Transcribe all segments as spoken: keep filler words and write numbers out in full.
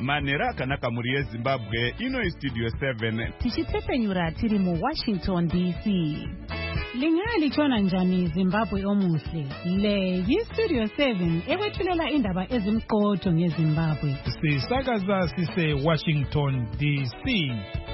manhero akanaka muri yezimbabwe. Ino studio seven tichitsepenyura tiri mu Washington D C. Lingalitshona njani Zimbabwe omuhle? Le yi-Studio seven ekwethulela indaba ezimqotho ngeZimbabwe. Sisakaza sise Washington D C.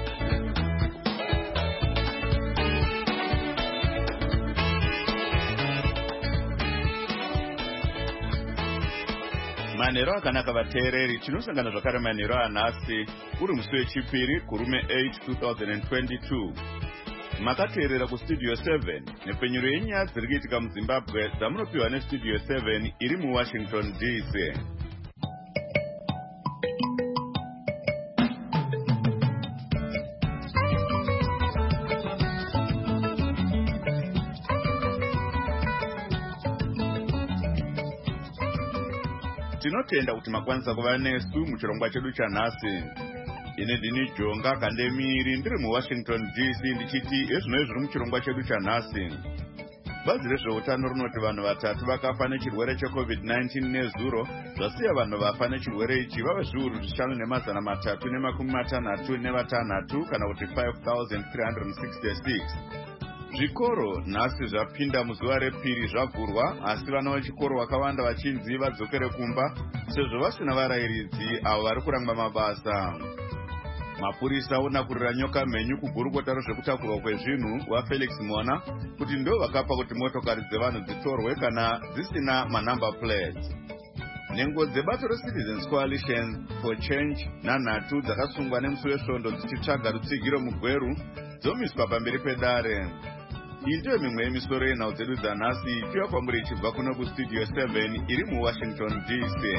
manhero akanaka vateereri. Tinosangana zvakare manhero anhasi uri musi wechipiri kurume eight two thousand twenty-two. Makateerera kustudio seven nepfenyuro yenyaya dziri kuitika muZimbabwe dzamunopiwa nestudio seven iri muWashington D C. Tinotenda kuti makwanisa kuva nesu muchirongwa chedu chanhasi. Ine ndini Jonga Kandemiri ndiri muWashington D C ndichiti ezvino zviri muchirongwa chedu chanhasi. Bazi rezveutano rinoti vanhu vatatu vakafa nechirwere checovid nineteen nezuro zvasiya vanhu vafa nechirwere ichi vava zviuru zvishanu nemazana matatu nemakumi matanhatu nevatanhatu kana kuti five thousand three hundred sixty-six. Zvikoro nhasi zvapinda muzuva repiri zvavhurwa, asi vana vechikoro vakawanda vachinzi vadzokere kumba sezvo vasina varayiridzi avo vari kurangwa mabasa. Mapurisa onakurira nyoka mhenyu kugurukota rezvekutakurwa kwezvinhu waFelix Mona kuti ndo vakapa kuti motokari dzevanhu dzitorwe kana dzisina manumber plates. Nhengo dzebato reCitizens Coalition for Change nanhatu dzakasungwa nemusi wesvondo dzichitsvaga rutsigiro mugweru dzomiswa pamberi pedare. Iyi ndiyo mimwe yemisoro yenhau dzedu dzanhasi ichiva kwamuri ichibva kuno kustudio seven iri muWashington D C.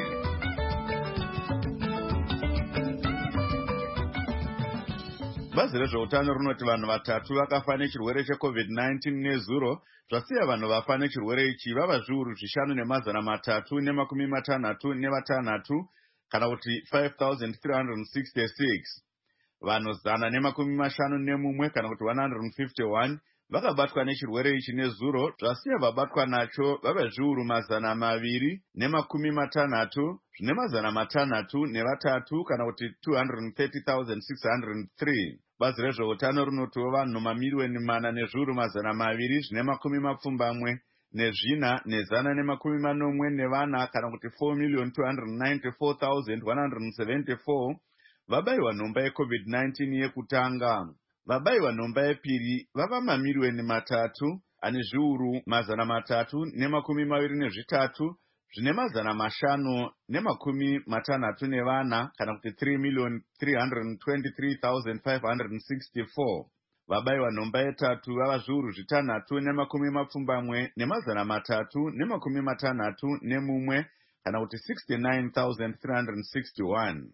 Bazi rezveutano rinoti vanhu vatatu vakafa nechirwere checovid nineteen nezuro zvasiya vanhu vafa nechirwere ichi vava zviuru zvishanu nemazana matatu nemakumi matanhatu nevatanhatu kana kuti five thousand three hundred sixty-six. Vanhu zana nemakumi mashanu nemumwe kana kuti one hundred fifty-one vakabatwa nechirwere ichi nezuro zvasiya vabatwa nacho vava zviuru mazana maviri nemakumi matanhatu zvine mazana matanhatu nevatatu kana kuti two hundred thirty thousand six hundred three. Bazi rezveutano rinotiwo vanhu mamiliyoni mana nezviuru mazana maviri zvine makumi mapfumbamwe nezvina nezana nemakumi manomwe nevana kana kuti four million two hundred ninety-four thousand one hundred seventy-four vabayiwa nhomba yecovid nineteen yekutanga. Vabayiwa nhomba yepiri vava mamiliyoni matatu ane zviuru mazana matatu nemakumi maviri nezvitatu zvine mazana mashanu nemakumi matanhatu nevana kana kuti three million three hundred twenty-three thousand five hundred sixty-four. Vabayiwa nhomba yetatu vava zviuru zvitanhatu nemakumi mapfumbamwe nemazana matatu nemakumi matanhatu nemumwe kana kuti sixty-nine thousand three hundred sixty-one.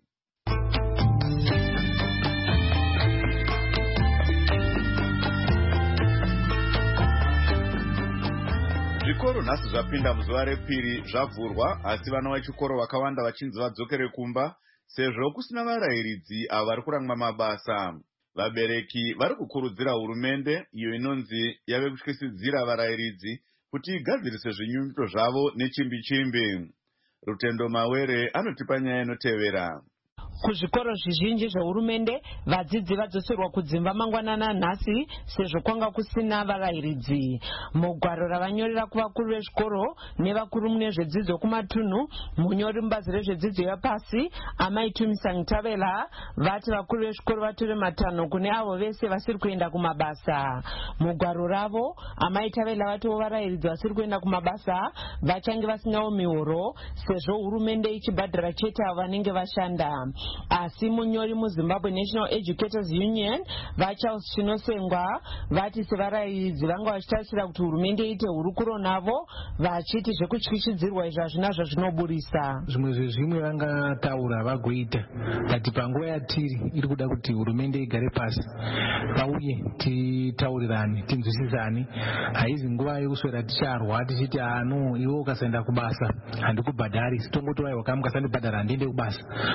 Zvikoro nhasi zvapinda muzuva repiri zvavhurwa, asi vana vechikoro vakawanda vachinzi vadzokere kumba sezvo kusina varayiridzi avo vari kurangwa mabasa. Vabereki vari kukurudzira hurumende iyo inonzi yave kutyisidzira varayiridzi kuti igadzirise zvinyunyuto zvavo nechimbi chimbi. Rutendo Mawere anotipa nyaya inotevera. Kuzvikoro zvizhinji zvehurumende vadzidzi vadzoserwa kudzimba mangwanana nhasi sezvo kwanga kusina varayiridzi. Mugwaro ravanyorera kuvakuru vezvikoro nevakuru mune zvedzidzo kumatunhu, munyori mubazi rezvedzidzo yapasi Amai Tumisang Tavela vati vakuru vezvikoro vatore matanho kune avo vese vasiri kuenda kumabasa. Mugwaro ravo Amai Tavela vatiwo varayiridzi vasiri kuenda kumabasa vachange vasinawo mihoro sezvo hurumende ichibhadhara chete avo vanenge vashanda. Asi munyori muZimbabwe National Educators Union vachinosengwa vati sevarayiridzi vanga vachitarisira kuti hurumende iite hurukuro navo vachiti zvekutyishidzirwa izvo hazvinazvo zvinoburisa. Zvimwe zvezvimwe vangataura vagoita kuti panguva yatiri iri kuda kuti hurumende igare pasi pauye titaurirane tinzwisisane. Haizi nguva yekuswera ticharwa tichiti ano iwe ukasaenda kubasa handikubhadhari, sitongotovaiwa kama mukasandibhadhara handiende kubasa. But ngati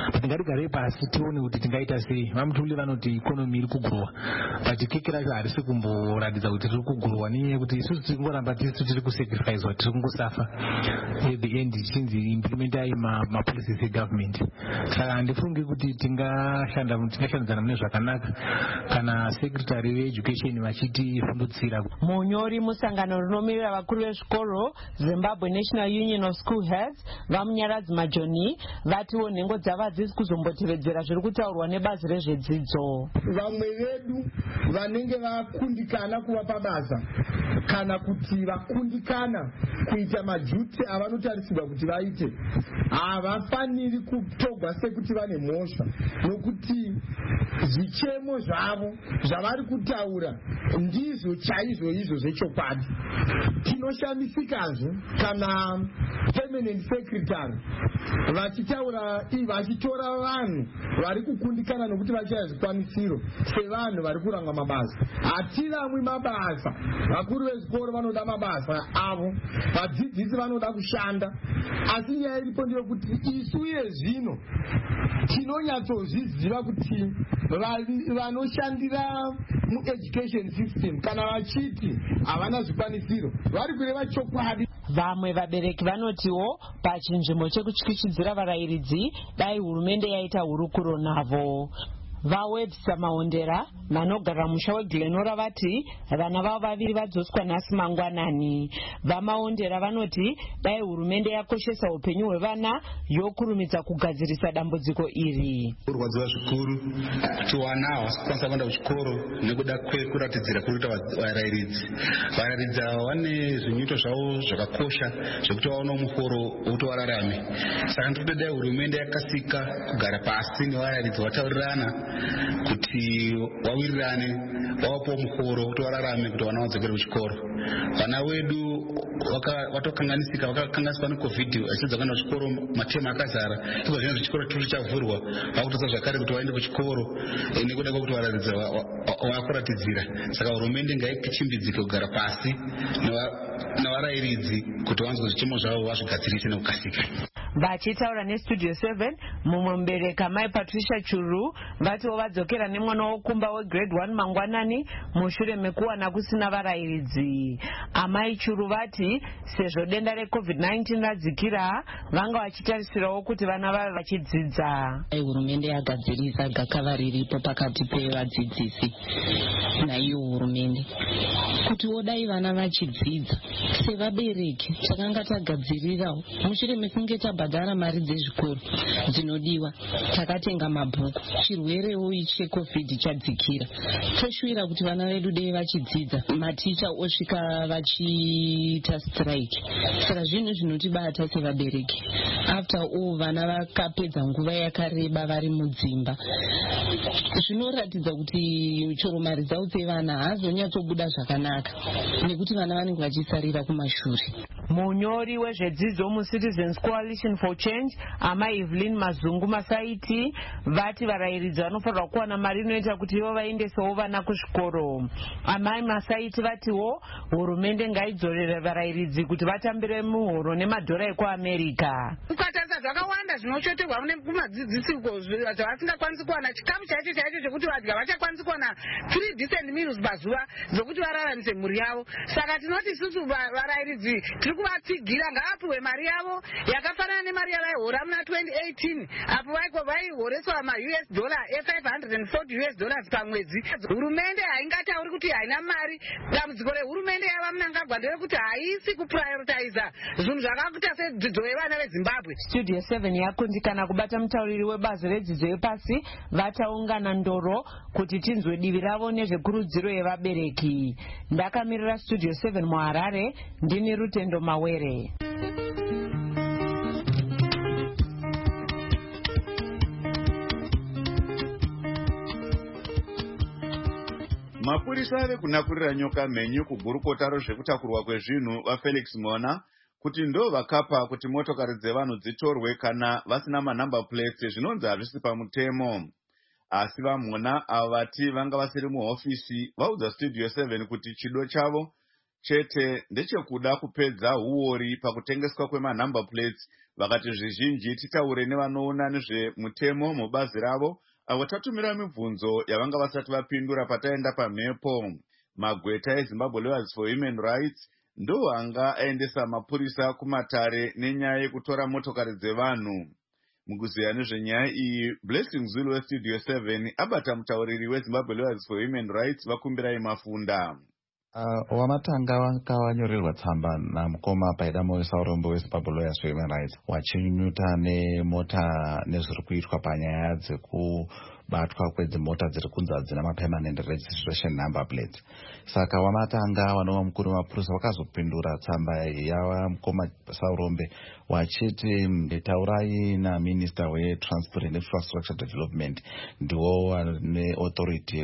ngatigare pasi tione kuti tingaita sei. Vamutuli vanoti ikonomi iri kugrowa but keke racho harisi kumboratidza kuti tiri kugrowa nenyaya yekuti isusu tiri kungoramba tisu tiri kusacrificewa, tiri kungosafa at the end tichinzi implementai mapolicies egovernment. Saka handifungi kuti tingashanda tingashandidzana mune zvakanaka kana secretary veeducation vachitifundutsira. Munyori musangano rinomirira vakuru vezvikoro Zimbabwe National Union of School Heads vamunyaradzi Majoni vatiwo nhengo dzavo hadzisi kuzombotevedzera zviri kutaurwa nebazi rezvedzidzo. Vamwe vedu vanenge vakundikana kuva pabasa kana kuti vakundikana kuita majuti avanotarisirwa kuti vaite havafaniri kutogwa sekuti vane mhosva, nokuti zvichemo zvavo zvavari kutaura ndizvo chaizvo izvo zvechokwadi. Tinoshamisikazve kana permanent secretary vachitaura vachitora vanhu vari kukundikana nokuti vachaya zvikwanisiro sevanhu vari kuranga mabasa. Hatiramwi mabasa, vakuru vezvikoro vanoda mabasa avo, vadzidzisi vanoda kushanda, asi nyaya iripo ndeyekuti isu iye zvino tinonyatsozviziva kuti vanoshandira mueducation system kana vachiti havana zvikwanisiro vari kureva chokwadi. Vamwe vabereki vanotiwo pachinzvimbo chekutyityidzira varayiridzi dai hurumende yaita hurukuro navo. Vawebsa Maondera vanogara musha weGlenora vati vana vavo vaviri vadzoswa nhasi mangwanani. VaMaondera vanoti dai hurumende yakoshesa upenyu hwevana yokurumidza kugadzirisa dambudziko iri. Kurwadziwa zvikuru kuti vana havasi kuenda kuchikoro nekuda kwekuratidzira kuita varayiridzi. Varayiridzi ava vane zvinyuto zvavo zvakakosha zvekuti vaona muhoro wokuti vararame. Saka ndikuti dai hurumende yakasika kugara pasi nevarayiridzi vataurirana kuti wawirirane wapo muhoro kuti wararame kuti vana vadzokere kuchikoro. Vana vedu vatokanganisika vakakanganiswa necovid vachidza kuenda kuchikoro matema akazara. Ivo zvino chikoro chiri chavhurwa vakutotsa zvakare kuti vaende kuchikoro nekuda kwekuti varayiridzi vakuratidzira. Saka hurumende ngaichimbidzike kugara pasi nevarayiridzi kuti vanzwe zvichemo zvavo vazvigadzirise nekukasika. Vachitaura nestudio seven mumwe mubereki Mai Patricia Churu vatiwo vadzokera nemwana wokumba wegrade one mangwanani mushure mekuwana kusina varayiridzi. Amai Churu vati sezvo denda recovid nineteen radzikira vanga vachitarisirawo kuti vana vave vachidzidza. Hurumende yagadzirisa gakava riripo pakati pevadzidzisi naiyo hurumende kuti wodai vana vachidzidza sevabereki takanga tagadzirirawo mushure mekunge tabhadhara mari dzezvikoro dzinodiwa takatenga mabhuku chirwerewo ichi checovid chadzikira toshuvira kuti vana vedu dei vachidzidza maticha osvika vachiita strike. Saka zvinhu zvinotibata sevabereki after all vana vakapedza nguva yakareba vari mudzimba zvinoratidza kuti choro mari dzavo dzevana haazonyatsobuda zvakanaka nekuti vana vanenge vachisarira kumashure. Munyori wezvedzidzo muCitizens Coalition for Change Amai Evelyn Mazungu Masaiti vati varayiridzi vanofanirwa kuwana mari inoita kuti ivo vaendesewo vana kuzvikoro. Amai Masaiti vatiwo hurumende ngaidzorere varayiridzi kuti vatambire muhoro nemadhora ekuAmerica. Ukatarisa zvakawanda zvinochoterwa kumadzidzisi zvavasingakwanisi kuwana chikamu chaicho chaicho chekuti vadya vachakwanisi kuwana three decent meals pazuva dzokuti vararamise mhuri yavo. Saka tinoti isusu varayiridzi tiri kuvatsigira ngavapiwe mari yavo yakafanana nemari yavaihora muna twenty eighteen apo vaihoreswa ma U S dollar five hundred forty U S dollars pamwedzi. Hurumende haingatauri kuti haina mari. Dambudziko rehurumende yava Mnangagwa nderekuti haisi kuprioritiza zvinhu zvakakuita sedzidzo yevana veZimbabwe. Studio seven yakundikana kubata mutauriri webazi redzidzo yepasi vataungana ndoro kuti tinzwe divi ravo nezvekurudziro yevabereki. Ndakamirira Studio seven muHarare ndini Rutendo Mawere. Mapurisa vekunakurira nyoka menyu kugurukota rozvekutakurwa kwezvinhu vaFelix Mona kuti ndo vakapa kuti motokari dzevanhu dzitorwe kana vasina manhamba plates zvinonzi hazvisi pamutemo. Asi vaMona ava vati vanga vasiri muhofisi vaudza Studio seven kuti chido chavo chete ndechekuda kupedza uori pakutengeswa kwemanumber plates. Vakati zvizhinji titaure nevanoona nezvemutemo mubazi ravo, avo tatumira mibvunzo yavanga vasati vapindura pataenda pamhepo. Magweta eZimbabwe Lawyers for Human Rights ndo anga aendesa mapurisa kumatare nenyaya yekutora motokari dzevanhu. Mukuziya nezvenyaya iyi, Blessing Zulu weStudio seven abata mutauriri weZimbabwe Lawyers for Human Rights Vakumbirai Mafunda. Uh, wamatanga wakawanyorerwa tsamba namukoma paidamo wesaurombo weZimbabwe Lawyers for Human Rights wachinyuta nemota nezviri kuitwa panyaya dzekubatwa kwedzimota dziri kunzi hadzina mapermanent registration number plates. Saka wamatanga wanova mukuru wemapurisa wakazopindura tsamba yava mukoma saurombe wachiti taurai naminister weTransport and Infrastructure Development, ndiwo wane authority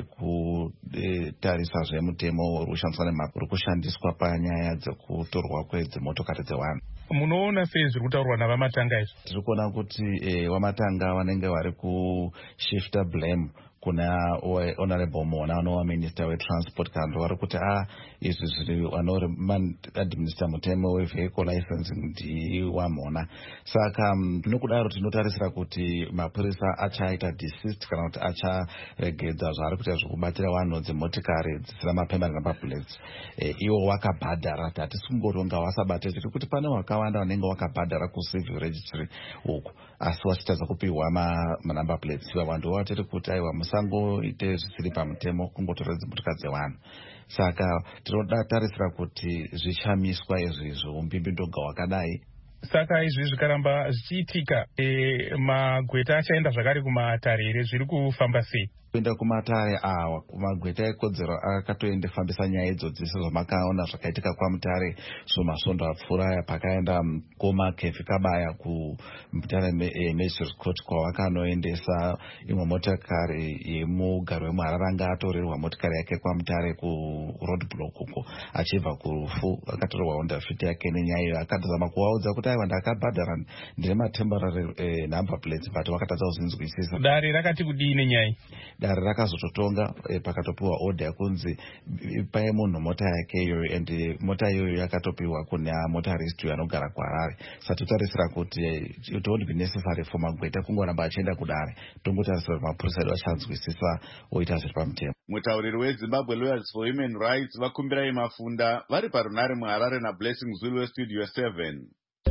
yekutarisa zvemutemo uri kushandiswa panyaya dzekutorwa kwedzimotokari dzevanhu. Munoona sei zviri kutaurwa navamatanga izvi? Tiri kuona kuti eh, wamatanga vanenge vari kushifta blame kuna honorable Mona anova minister weTransport, kandi vari kuti ah izvi zviri vanoadminister mutemo wevehicle licensing ndiwa Mona. Saka nokudaro tinotarisira kuti mapurisa achaita desist kana kuti acharegedza zvaari kuita zvekubatira vanhu dzimotikari dzisina mapermanent number plates. E, iwo wakabhadhara, hatisi kungoronga wasabate, tiri kuti pane wakawanda vanenge wakabhadhara kucivil registry uku asi wachitadza kupiwa manumber plates. Iva vanhu vatiri kuti aiwa musangoite zvisiri pamutemo kungotora dzimotikari dzevanhu. Saka tinotarisira kuti zvichamiswa izvizvo umbimbidoga wakadai. Saka izvi zvikaramba zvichiitika, e, magweta achaenda zvakare kumatare here? Zviri kufamba sei? Kuenda kumatare awa magweta ekodzero akatoendefambisa nyaya idzodzi sezvamakaona zvakaitika kwaMutare zvomasvondo apfuura pakaenda koma kefi kabaya kuMutare Magistrate Court kwavakanoendesa imwe motikari yemugari wemuHarare anga atorerwa motikari yake kwaMutare kuroadblock uko achibva kurufu, akatorerwa Honda Fit yake nenyaya iyo. Akatozama kuvaudza kuti aiwa ndakabhadhara ndine matemporary eh, number plates but vakatadza kuzinzwisisa. Dare rakati kudii nenyaya? Dare rakazototonga e, pakatopiwa order yakunzi ipai munhu mota yake iyoyo, and mota iyoyo yakatopiwa kuna motarist anogara kuHarare. Saka totarisira kuti it won't be necessary for magweta kungoramba achienda kudare, tongotarisira kuti mapurisa edu achanzwisisa oita zviri pamutemo. Mutauriri weZimbabwe Lawyers for Human Rights Vakumbirai Mafunda vari parunare muHarare naBlessing Zulu weStudio seven.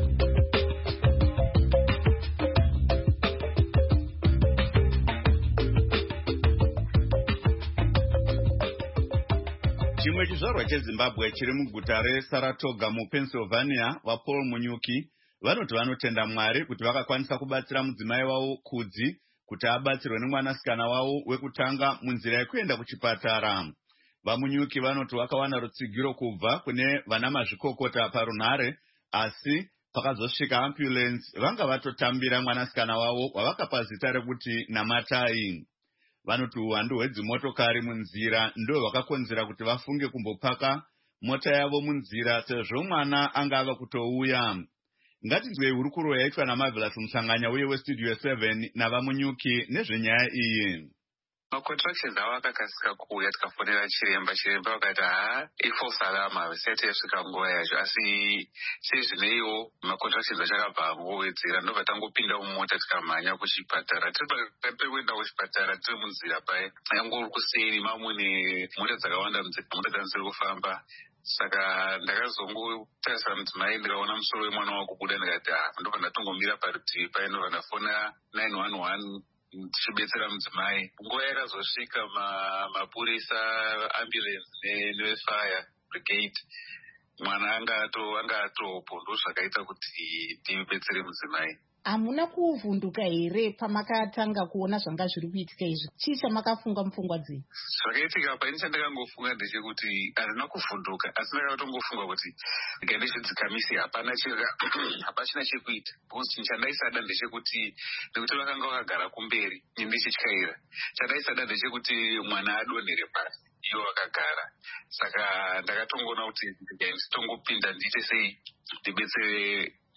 Chimwe chizvarwa cheZimbabwe chiri muguta reSaratoga muPennsylvania, vaPaul Munyuki vanoti vanotenda Mwari kuti vakakwanisa kubatsira mudzimai wavo Kudzi kuti abatsirwe nemwanasikana wavo wekutanga munzira yekuenda kuchipatara. VaMunyuki vanoti vakawana rutsigiro kubva kune vana mazvikokota parunare, asi pakazosvika ambulance vanga vatotambira mwanasikana wavo wavakapa zita rekuti Namatai. Vanoti uwandu hwedzimotokari munzira ndo vakakonzera kuti vafunge kumbopaka mota yavo munzira sezvo mwana anga ava kutouya. Ngatinzwei hurukuro yaitwa naMarvelous Musanganya uye weStudio seven navaMunyuki nezvenyaya iyi. Macontractions avo akakasika kuuya, tikafonera chiremba. Chiremba vakati haa ifalse alarm havisati yasvika nguva yazvo, asi sezvineiwo macontractions achakabva angowedzera. Ndobva tangopinda mumota tikamhanya kuchipatara. Tiri pakati pekuenda kuchipatara tiri munzira paya, yangori kuseri mamwe nemota dzakawanda, mota dzanziri kufamba. Saka ndakazongotarisa mudzimai ndikaona musoro wemwana wako kubuda, ndikati haa, ndobva ndatongomira parutivi paya, ndobva ndafona nine one one tichibetsera mudzimai. Nguva yakazosvika mapurisa, ambulance nevefire brigade, mwana anga atopo, ndo zvakaita kuti tibetsere mudzimai. Hamuna kuvhunduka here pamakatanga kuona zvanga zviri kuitika izvi? Chii chamakafunga mupfungwa dzenyu? Zvakaitika paini chandakangofunga ndechekuti hazina kuvhunduka, asi ndakatongofunga kuti ndizvidzikamise, hapana hapachina chekuita. Because chinhu chandaisada ndechekuti nekuti vakanga vakagara kumberi ndichityaira, chandaisada ndechekuti mwana adonhere pasi ivo vakagara. Saka ndakatongoona kuti nditongopinda ndiite sei ndibetsere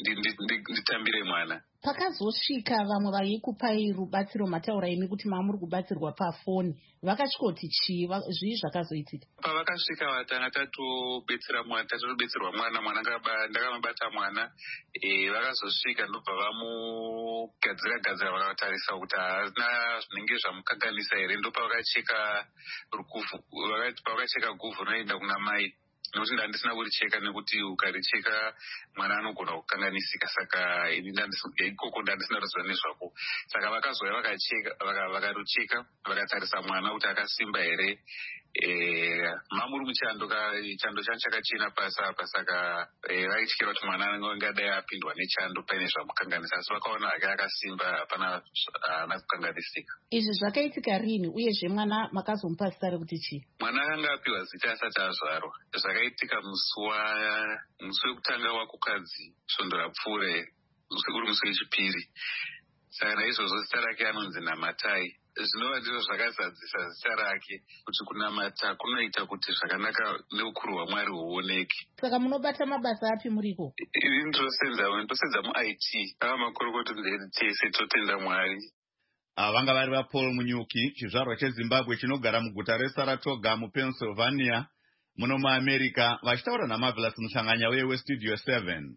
nditambire mwana. Pakazosvika vamwe vaikupai rubatsiro mataura imi kuti mamuri kubatsirwa pafoni, vakasvikoti chii zvii zvakazoitika? Pavakasvika vatanga tatobetsera mwana, tatobetserwa mwana, mwana ndakamabata mwana, vakazosvika ndobva vamugadzira gadzira vakavatarisa kuti haana zvinenge zvamukanganisa here, ndopavakacheka rukuvhu, pavakacheka guvhu rinoenda kuna mai. Nokuti ndandisina kuricheka nekuti ukaricheka mwana anogona kukanganisika, saka ikoko ndandisina ruzivo nezvako. Saka vakazouya vakacheka, vakarucheka, vakatarisa mwana kuti akasimba here. Mamuri muchando chando changu chakachena pasi apa, saka vaityira kuti mwana angadai apindwa nechando paine zvamukanganisa, asi vakaona hake akasimba, hapana haana kukanganisika. Izvi zvakaitika rini uyezve mwana makazomupa zita rekuti chii? Mwana akanga apiwa zita asati azvarwa. Zvakaitika musi wekutanga wakukadzi svondo rapfuure, uri musi wechipiri. Saka naizvozvo zita rake anonzi Namatai. Zvinova ndizvo zvakazadzisa zita rake, kuti kunamata kunoita kuti zvakanaka neukuru hwaMwari huoneke. Saka munobata mabasa api muriko? Ndosenza mu-I T, ava makorokota tese totenda Mwari. Ava vanga vari vaPaul Munyuki, chizvarwa cheZimbabwe chinogara muguta reSaratoga muPennsylvania muno muAmerica, vachitaura naMarvelous Mushanganya weStudio seven.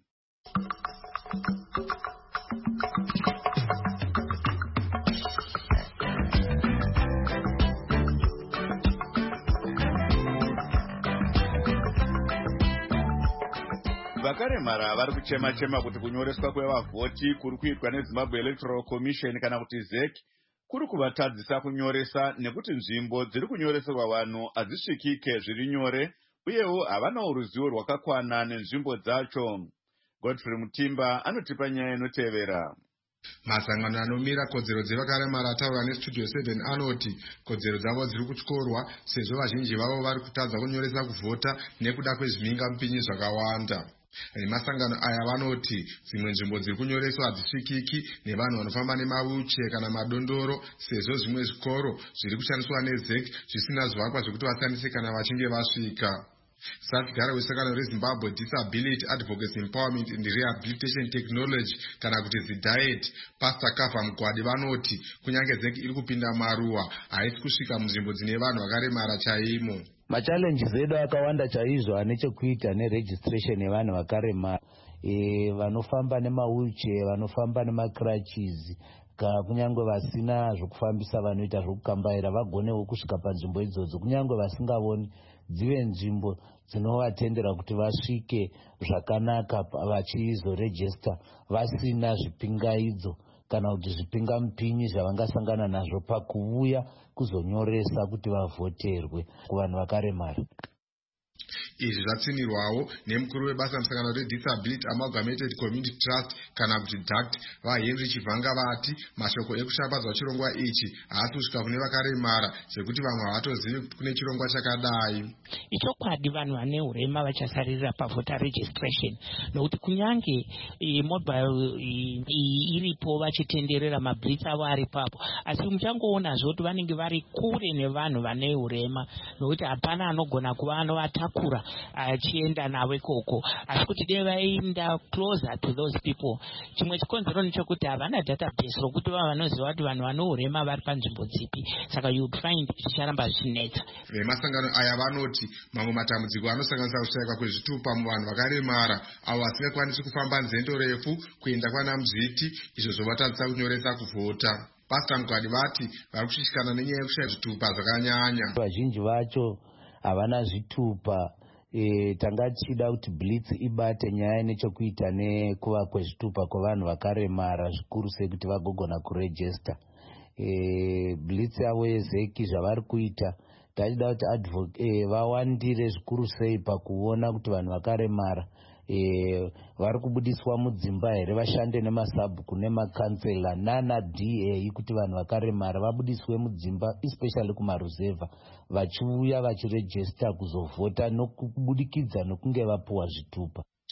Vakaremara vari kuchema-chema kuti kunyoreswa kwevavhoti kuri kuitwa neZimbabwe Electoral Commission kana kuti Z E C kuri kuvatadzisa kunyoresa, nekuti nzvimbo dziri kunyoreserwa vanhu hadzisvikike zviri nyore, uyewo havanawo ruzivo rwakakwana nenzvimbo dzacho. Godfrey Mutimba anotipa nyaya inotevera. Masangano anomira kodzero dzevakaremara ataura neStudio seven anoti kodzero dzavo dziri kutyorwa sezvo vazhinji vavo vari kutadza kunyoresa kuvhota nekuda kwezviminga mupinyi zvakawanda. Masangano aya vanoti dzimwe nzvimbo dziri kunyoreswa hadzisvikiki nevanhu vanofamba nemawheelchair kana madondoro, sezvo zvimwe zvikoro zviri kushandiswa neZ E C zvisina zvivakwa zvekuti vashandise kana vachinge vasvika. Satigara wesangano reZimbabwe Disability Advocacy Empowerment and Rehabilitation Technology kana kuti ZIDAET, Pastor Kava Mugwadi vanoti kunyange Z E C iri kupinda maruwa haisi kusvika munzvimbo dzine vanhu vakaremara chaimo. Machallenges edu akawanda chaizvo ane chekuita neregistration yevanhu vakaremara, e, vanofamba nemawheelchair, vanofamba nemacrutches, kunyange vasina zvokufambisa vanoita zvokukambaira vagonewo kusvika panzvimbo idzodzo, kunyange vasingavoni dzive nzvimbo dzinovatendera kuti vasvike zvakanaka vachizoregista vasina zvipingaidzo kana kuti zvipingamupinyi zvavangasangana nazvo pakuuya kuzonyoresa kuti vavhoterwe kuvanhu vakaremara. Izvi zvatsinirwawo nemukuru webasa musangano reDisability Amalgamated Community Trust kana kuti D A C T vaHenry Chivhanga vati mashoko ekushambadzwa chirongwa ichi haasi kusvika kune vakaremara zvekuti vamwe havatozivi kuti kune chirongwa chakadai. Ichokwadi vanhu vane urema vachasarira pavoter registration, nokuti kunyange mobile iripo vachitenderera mablitz avo aripapo, asi muchangoonazvo kuti vanenge vari kure nevanhu vane urema, nokuti hapana anogona kuva anovatakura achienda navo ikoko, asi kuti dei vaenda closer to those people. Chimwe chikonzero ndechekuti havana database rokuti vava vanoziva kuti vanhu vane urema vari panzvimbo dzipi, saka you would find zvicharamba zvichinetsa. Vemasangano aya vanoti mamwe matambudziko anosanganisa kushayikwa kwezvitupa muvanhu vakaremara avo vasingakwanisi kufamba nzendo refu kuenda kwana muzviti, izvo zvovatadzisa kunyoresa kuvhota. Pastor Mugwadi vati vari kushishikana nenyaya yekushaya zvitupa zvakanyanya. Vazhinji vacho havana zvitupa. E, tanga tichida kuti blitz ibate nyaya nechekuita nekuva kwezvitupa kwavanhu vakaremara zvikuru sekuti vagogona kuregista. E, blitz yavo yezeki zvavari kuita tachida kuti e, vawandire zvikuru sei pakuona kuti vanhu vakaremara e, vari kubudiswa mudzimba here, vashande nemasabhuku nemakansela nana D A kuti vanhu vakaremara vabudiswe mudzimba especially kumaruzevha vachiuya vachiregista kuzovhota nokubudikidza nokunge vapuwa zvitupa.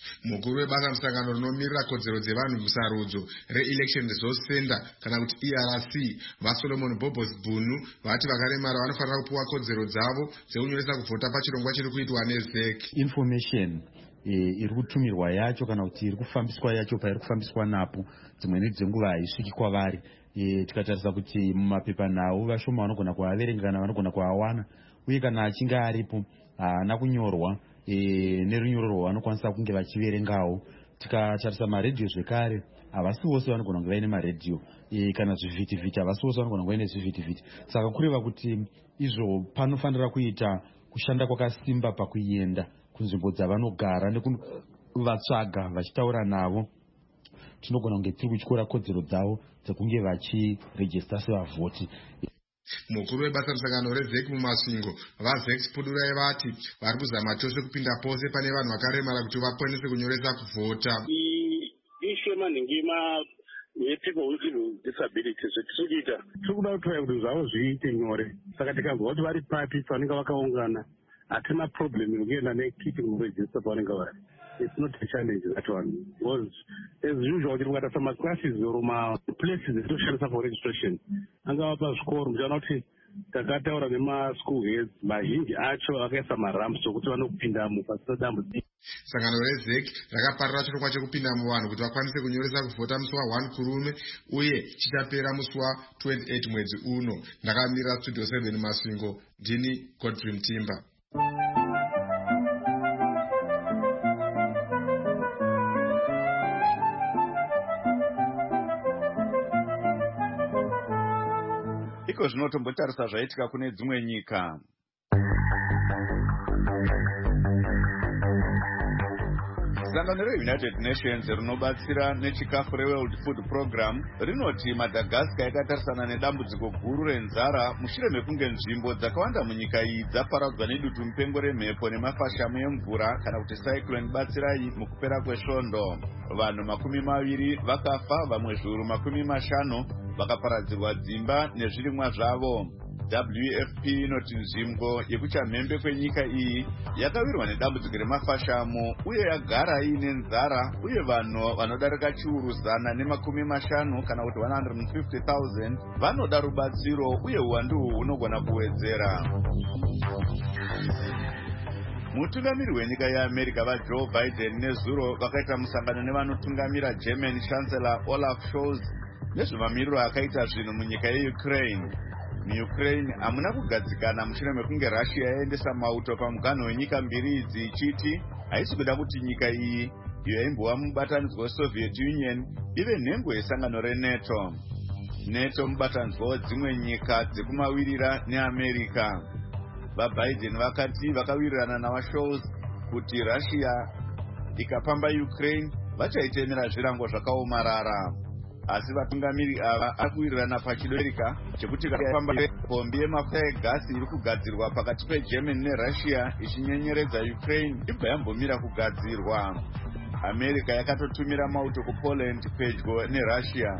Mukuru webasa musangano rinomirira kodzero dzevanhu musarudzo re-Election Resource Center kana kuti E R C vaSolomon Bobos Bunu vati vakaremara vanofanira kupiwa kodzero dzavo dzekunyoresa kuvhota pachirongwa chiri kuitwa neZEC. Information iri kutumirwa yacho kana kuti iri kufambiswa yacho pairi kufambiswa napo dzimweni dzenguva haisviki kwavari. Tikatarisa kuti mumapepa nawo vashoma vanogona kuaverenga kana vanogona kuawana, uye kana achinge aripo haana kunyorwa nerunyoro rwavanokwanisa kunge vachiverengawo. Tikatarisa maredhiyo zvekare havasi vose vanogona kunge vaine maredhiyo, kana zvivhitivhiti havasi vose vanogona kunge vaine zvivhitivhiti. Saka kureva kuti izvo panofanira kuita kushanda kwakasimba pakuenda kunzvimbo dzavanogara nekuvatsvaga vachitaura navo. Tinogona kunge tiri kutyora kodzero dzavo dzekunge vachirejista sevavhoti. Mukuru webasa musangano reZEC mumasvingo vaZEC Pudurai vati vari kuzama chose kupinda pose pane vanhu vakaremara kuti vakwanise kunyoresa kuvhota. Ishe manhingima yepeople with disabilities zvetiri kuita tiri kuda kutoya kuti zvavo zviite nyore. Saka tikabva kuti vari papi pavanenge vakaungana hatina problem yekuenda nekiti kuregister pavanenge vari. It's not a challenge that one because as usual kuti mukatasa maclasses or maplaces etinoshandisa for registration angava pazvikoro muchaona kuti takataura nemaschool heads mazhinji acho akaisa maramps okuti vanopindamo pasina dambudziko. Sangano reZEC rakaparira chirongwa chekupinda muvanhu kuti vakwanise kunyoresa kuvhota musi wa one kurume uye chichapera musi wa twenty-eight mwedzi uno. Ndakamirira Studio seven Masvingo, ndini Godfrey Mtimba. Iko zvinotombotarisa zvaitika kune dzimwe nyika. Sangano reUnited Nations rinobatsira nechikafu reWorld Food Program rinoti Madagascar yakatarisana nedambudziko guru renzara mushure mekunge nzvimbo dzakawanda munyika iyi dzaparadzwa nedutu mupengo remhepo nemafashamu emvura kana kuti cyclone Batsirai mukupera kwesvondo. Vanhu makumi maviri vakafa, vamwe zviuru makumi mashanu vakaparadzirwa dzimba nezvirimwa zvavo. W F P inoti nzvimbo yekuchamhembe kwenyika iyi yakawirwa nedambudziko remafashamu uye yagara iine nzara, uye vanhu vanodarika chiuru zana nemakumi mashanu kana kuti one hundred fifty thousand vanoda rubatsiro, uye uwandu uhu hunogona kuwedzera. Mutungamiri wenyika yeAmerica vaJoe Biden nezuro vakaita musangano nevanotungamira German Chancellor Olaf Scholz nezvemamiriro akaita zvinhu munyika yeUkraine. MuUkraine hamuna kugadzikana mushure mekunge Russia yaendesa mauto pamuganho wenyika mbiri idzi ichiti haisi kuda kuti nyika iyi iyo yaimbova mubatanidzwa weSoviet Union ive nhengo yesangano reNATO. NATO mubatanidzwa wedzimwe nyika dzekumawirira neAmerica. VaBiden vakati vakawirirana navaScholz kuti Russia ikapamba Ukraine vachaitemera zvirango zvakaomarara. Asi vatungamiri ava akuwirirana pachidoerika chekuti kapamba pombi yemafuta egasi iri kugadzirwa pakati peGermany neRussia ichinyenyeredza Ukraine ibva yambomira kugadzirwa. America yakatotumira mauto kuPoland pedyo neRussia.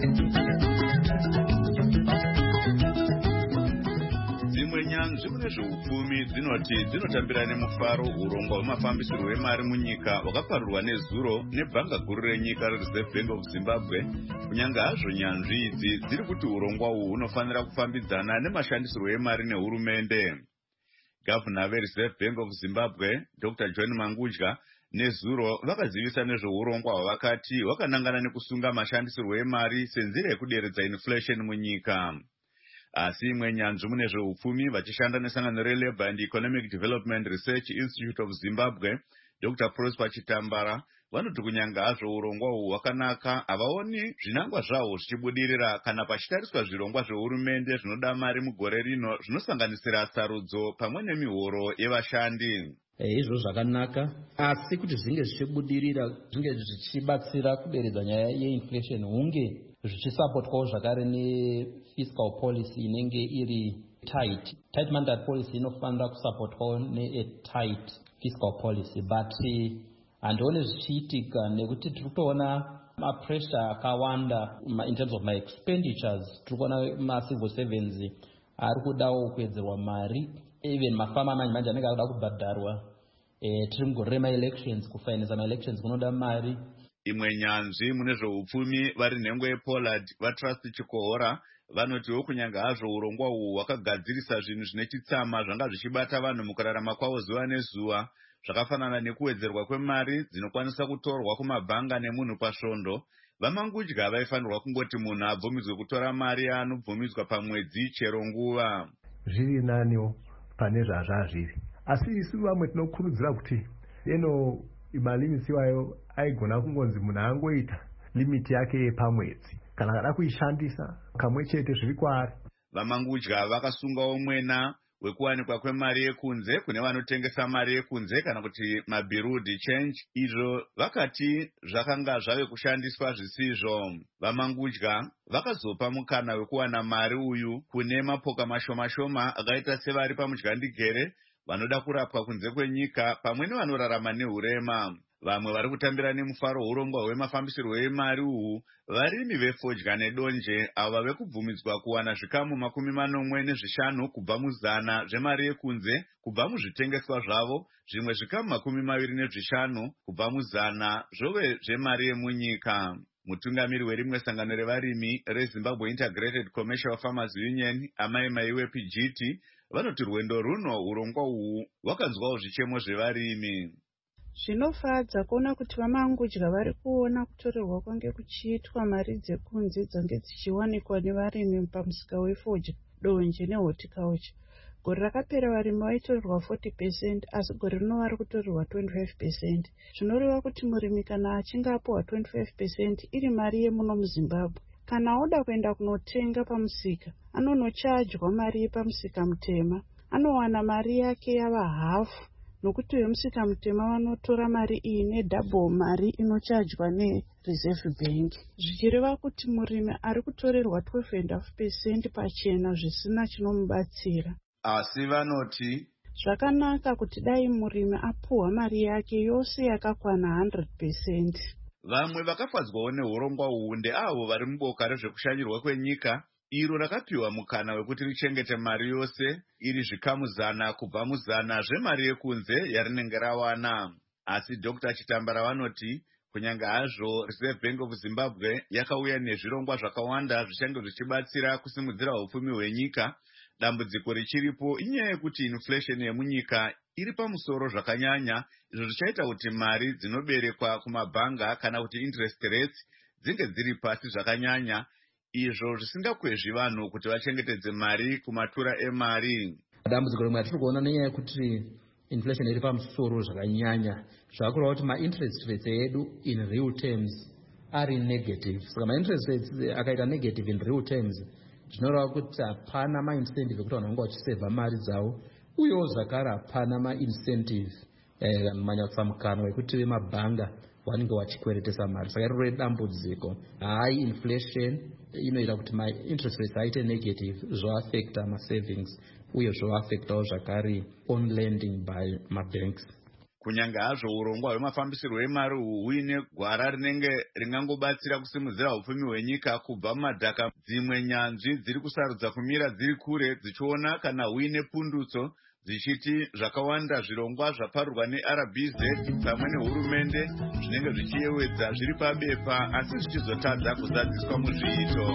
Dzimwe nyanzvi mune zveupfumi dzinoti dzinotambira nemufaro urongwa hwemafambisirwo emari munyika hwakaparurwa nezuro nebhanga guru renyika reReserve Bank of Zimbabwe, kunyange hazvo nyanzvi idzi dziri kuti urongwa uhu hunofanira kufambidzana nemashandisirwo emari nehurumende. Gavhuna veReserve Bank of Zimbabwe Doctor John Mangudya nezuro vakazivisa nezveurongwa hwavakati hwakanangana nekusunga mashandisirwo emari senzira yekuderedza inflation munyika. Asi imwe nyanzvi mune zveupfumi vachishanda nesangano reLabour and Economic Development Research Institute of Zimbabwe Doctor Prosper Chitambara vanoti kunyange hazvo urongwa uhu hwakanaka, havaoni zvinangwa zvahwo zvichibudirira kana pachitariswa zvirongwa zvehurumende zvinoda mari mugore rino zvinosanganisira sarudzo pamwe nemihoro yevashandi. Izvo zvakanaka, asi kuti zvinge zvichibudirira zvinge zvichibatsira kuderedza nyaya yeinflation hunge zvichisupportwawo zvakare nefiscal policy inenge iri tight. Tight mandate policy inofanira kusupportwawo ne-tight fiscal policy, but handione zvichiitika nekuti tiri kutoona mapressure akawanda in terms of my expenditures. Tiri kuona macivil servants ari kudawo kuwedzerwa mari, even mafama manje manje anenge akuda kubhadharwa eh, tiri mugore rema-elections. kufinanisa ma-elections kunoda mari. Imwe nyanzvi mune zveupfumi vari nhengo yePollard vaTrust Chikohora vanotiwo kunyanga hazvo urongwa uhu hwakagadzirisa zvinhu zvine chitsama zvanga zvichibata vanhu mukurarama kwavo zuva nezuva, zvakafanana nekuwedzerwa kwemari dzinokwanisa kutorwa kumabhanga nemunhu pasvondo. Vamangudya vaifanirwa kungoti munhu abvumidzwe kutora mari yaanobvumidzwa pamwedzi chero nguva. Zviri naniwo pane zvazvazviri, asi isu vamwe tinokurudzira kuti eno malimits iwayo aigona kungonzi munhu angoita limiti yake pamwedzi, kana kada kuishandisa kamwe chete zviri kwaari. Vamangudya vakasungawo mwena wekuwanikwa kwemari yekunze kune vanotengesa mari yekunze kana kuti mabirudi change, izvo vakati zvakanga zvave kushandiswa zvisizvo. Vamangudya vakazopa mukana wekuwana mari uyu kune mapoka mashoma-shoma akaita sevari pamudyandigere, vanoda kurapwa kunze kwenyika pamwe nevanorarama neurema. Vamwe vari kutambira nemufaro urongwa hwemafambisirwo emari uhu varimi vefodya nedonje, avo vave kubvumidzwa kuwana zvikamu makumi manomwe nezvishanu kubva muzana zvemari yekunze kubva muzvitengeswa zvavo, zvimwe zvikamu makumi maviri nezvishanu kubva muzana zvove zvemari yemunyika. Mutungamiri werimwe sangano revarimi reZimbabwe Integrated Commercial Farmers Union, Amai Maiwe P G T, vanoti rwendo runo urongwa uhu wakanzwawo zvichemo zvevarimi. Zvinofadza kuona kuti vamangudya vari kuona kutorerwa kwange kuchiitwa mari dzekunze dzange dzichiwanikwa nevarimi pamusika wefodya, donje nehorticulture. Gore rakapera varimi vaitorerwa forty percent asi gore rino vari kutorerwa twenty-five percent. Zvinoreva kuti murimi kana achinge apuwa twenty-five percent iri mari yemuno muZimbabwe, kana oda kuenda kunotenga pamusika anonochajwa mari yepamusika mutema, anowana mari yake yava hafu, nokuti vemusika mutema vanotora mari iyi nedouble mari inochajwa neReserve Bank, zvichireva kuti murimi ari kutorerwa twelve and a half percent pachena zvisina chinomubatsira. Asi vanoti zvakanaka kuti dai murimi apuwa mari yake yose yakakwana one hundred percent. Vamwe vakafadzwawo neurongwa uhu ndeavo vari muboka rezvekushanyirwa kwenyika, iro rakapiwa mukana wekuti richengete mari yose iri zvikamu zana kubva muzana zvemari yekunze yarinenge rawana. Asi Doctor Chitambara vanoti kunyanga hazvo Reserve Bank of Zimbabwe yakauya nezvirongwa zvakawanda zvichange zvichibatsira kusimudzira upfumi hwenyika, dambudziko richiripo inyaya yekuti inflation yemunyika iri pamusoro zvakanyanya, izvo zvichaita kuti mari dzinoberekwa kumabhanga kana kuti interest rates dzinge dziri pasi zvakanyanya, izvo zvisingakwezvi vanhu kuti vachengetedze mari kumatura emari. Dambudziko rimwe ratiri kuona nenyaya yekuti inflation iri pamusoro zvakanyanya, zvakureva kuti ma-interest rates edu in real terms ari negative. Saka ma-interest rates akaita negative in real terms, zvinoreva kuti hapana ma-incentive ekuti vanhu vanga vachisevha mari dzavo, uyewo zvakare hapana ma-incentive eh, manyatsamukano ekuti vemabhanga vanenge vachikweretesa mari. Saka iroro dambudziko, hai inflation inoita kuti ma-interest rates aite negative, zvoaffecta ma-savings uye zvoaffectawo zvakare on lending by mabanks. Kunyanga hazvo urongwa hwemafambisirwo emari uhu huine gwara rinenge ringangobatsira kusimudzira upfumi hwenyika kubva mumadhaka, dzimwe nyanzvi dziri kusarudza kumira dziri kure dzichiona kana huine pundutso, dzichiti zvakawanda zvirongwa zvaparurwa neR B Z pamwe nehurumende zvinenge zvichiyewedza zviri pabepa asi zvichizotadza kuzadziswa muzviito.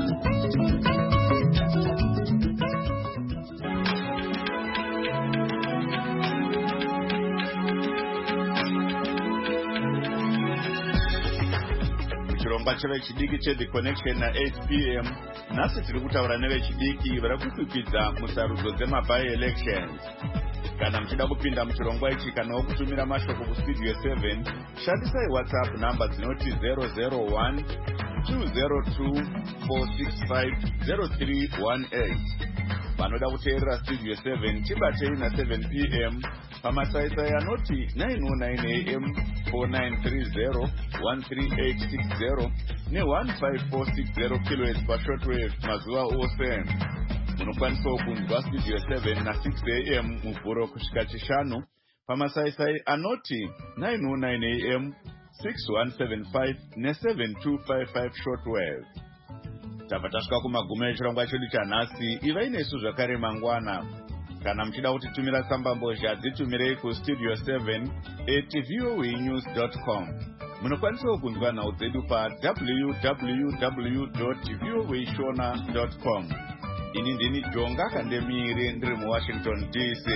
Chirongwa chevechidiki cheThe Connection na-eight p m nhasi tiri kutaura nevechidiki vari kukwikwidzwa musarudzo dzemaby elections. Kana muchida kupinda muchirongwa ichi kana kutumira mashoko kustudio seven, shandisai WhatsApp namba dzinoti zero zero one two zero two four six five zero three one eight. Vanoda kuteerera Studio seven tibatei na-seven p m pamasaisai anoti nine oh nine a m four nine three zero one three eight six zero ne one five four six zero kilohertz pashortwave mazuva ose. Munokwanisawo kunzwa Studio seven na-six a m muvhuro kusvika chishanu pamasaisai anoti nine oh nine a m six one seven five ne seven two five five shortwave. Tabva tasvika kumagumo echirongwa chedu chanhasi. Ivai nesu zvakare mangwana. Kana mchida kutitumira sambambozha dzitumirei kustudio seven at voanews dot com. Munokwanisa kunzwa nhau dzedu pa w w w dot voashona dot com. Ini ndini Jonga Kandemire ndiri muWashington D C.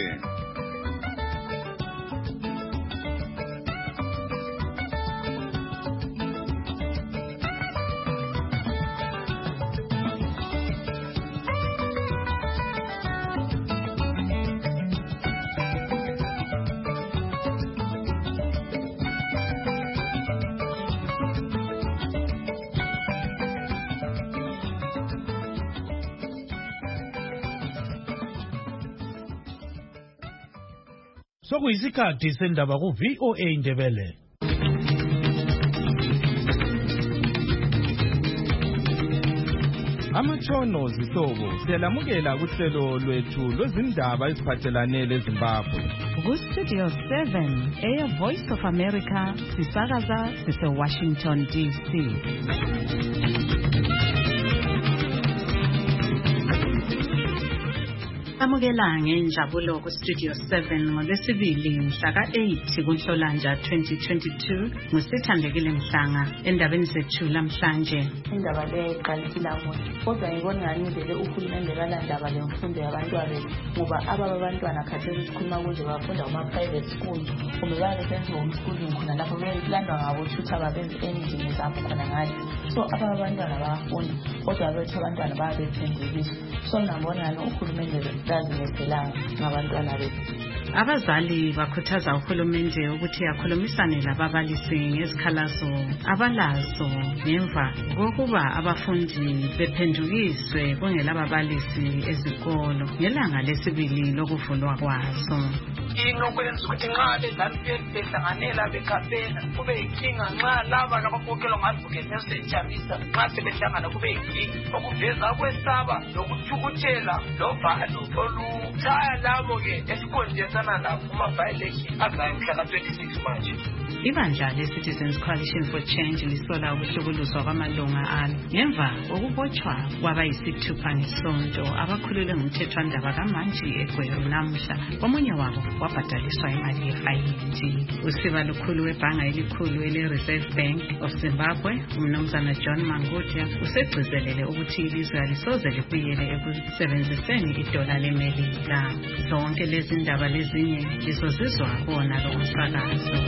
Sokuyisikhathi sendaba ku V O A Ndebele. Amatshono zihlobo siyalamukela kuhlelo lwethu lwezindaba eziphathelane leZimbabwe. Ku Studio seven, Air Voice of America, sisakaza sise Washington D C. Amukela ngenjabulo ku Studio seven ngolwesibili mhla ka eight kuNhlolanja twenty twenty-two ngusithandekile Mhlanga endabeni zethu namhlanje. Indaba le iqalisile ngokuthi kodwa ngibona ngani vele uhulumende kalandaba lemfundo yabantwana ngoba aba abantwana khathesi sikhuluma konje bafunda kuma private schools kumbe babe senze homeschooling khona lapho belandwa ngabo tutor babenze endlini zabo khona ngale. So aba abantwana bayafunda kodwa bethu abantwana babephendukiswa. So ngibona ngani uhulumende lazimeselanga ngabantwana bethu. Abazali bakhuthaza uhulumende ukuthi akhulumisane lababalisi ngezikhalazo abalazo ngemva kokuba abafundi bephendukiswe kungela ababalisi ezikolo ngelanga lesibili lokuvulwa kwazo. Inokwenza ukuthi nxa bezalifeli behlanganela bekampena kube yinkinga nxa laba abakhokelwa ngazibuke nesejamisa nxa sebehlangana kube yinkinga okuveza kwesaba lokuthukuthela lovalo olutshaya labo-ke esikhondisana labo kuma-by-election azayo mhlaka twenty-six manje. Ibandla le-Citizens Coalition for Change lisola ukuhlukuluzwa kwamalunga alo ngemva kokubotshwa kwabayisithupha ngesonto abakhululwe ngumthethwandaba kaManji eGweru namhla. Omunye wabo wabhadaliswa imali yefayini. Usiba lukhulu webhanga elikhulu ele-Reserve Bank of Zimbabwe umnumzana John Mangudya usegcizelele ukuthi ilizwe alisoze libuyele ekusebenziseni idola leMelika. Zonke lezi ndaba lezinye lizozizwa kuwona lo msakazo.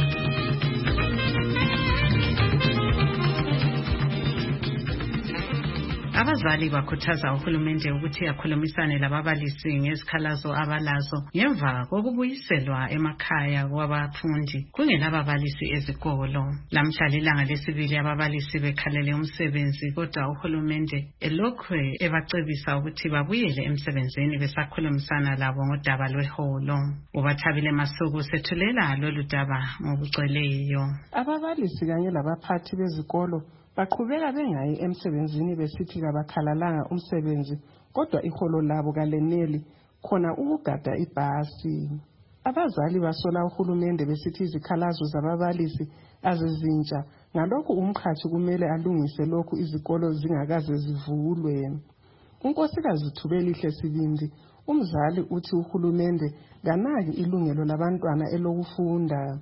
Abazali bakhuthaza uhulumende ukuthi akhulumisane lababalisi ngezikhalazo abalazo ngemva kokubuyiselwa emakhaya kwabafundi kungenababalisi ezikolo. Lamhla lilanga lesibili ababalisi bekhalele umsebenzi kodwa uhulumende elokwe ebacebisa ukuthi babuyele emsebenzini besakhulumisana labo ngodaba lweholo. Ubathabile Masuku sethulela lolu daba ngokugcweleyo. Ababalisi kanye labaphathi bezikolo baqhubeka bengayi emsebenzini besithi kabakhalalanga umsebenzi kodwa iholo labo kaleneli khona ukugada ibhasi. Abazali basola uhulumende besithi izikhalazo zababalisi azizintsha ngalokhu umkhathi kumele alungise lokhu izikolo zingakaze zivulwe. Unkosikazi Thubelihle Sibindi umzali uthi uhulumende kanaki ilungelo labantwana elokufunda.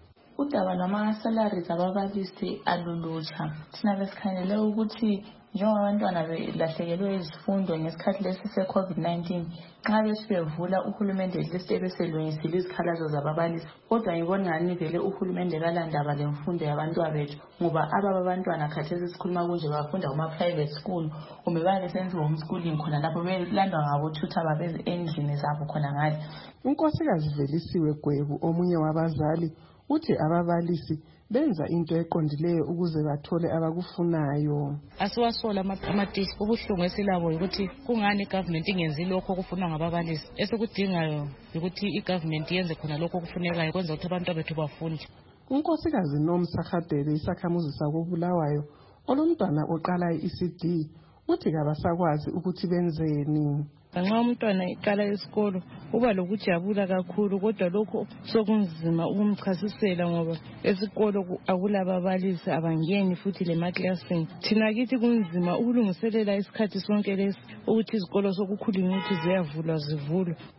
Udaba lama-salaries ababalisi alulutsha. Thina besikhangelele ukuthi njengoba abantwana belahlekelwe izifundo ngesikhathi lesi se-COVID nineteen nxa besibevula uhulumende list ebeselungisile izikhalazo zababalisi. Kodwa ngibona ngani vele uhulumende kalandaba lemfundo yabantwana bethu ngoba aba abantwana khathesi sikhuluma kunje bafunda kuma-private school kumbe babe senze homeschooling khona lapho belandwa ngabo tutor babenze endlini zabo khona ngale. Unkosikazi Velisiwe Gwebu omunye wabazali uthi ababalisi benza into eqondileyo ukuze bathole abakufunayo. Asiwasola amatishi ubuhlungu esilabo ukuthi kungani igovernment ingenzi lokho okufunwa ngababalisi. Esikudingayo ukuthi igovernment yenze khona lokho okufunekayo kwenza ukuthi abantu bethu bafunde. Unkosikazi Nomsahadebe isakhamuzi sakobulawayo olumntwana oqala i-E C D uthi kabasakwazi ukuthi benzeni. Nxa umntwana iqala isikolo uba lokujabula kakhulu kodwa lokho sokunzima ukumchasisela ngoba esikolo akulababalisi abangeni futhi lemaklasini. Thina kithi kunzima ukulungiselela isikhathi sonke lesi ukuthi izikolo sokukhuluma ukuthi ziyavulwa zivulwe.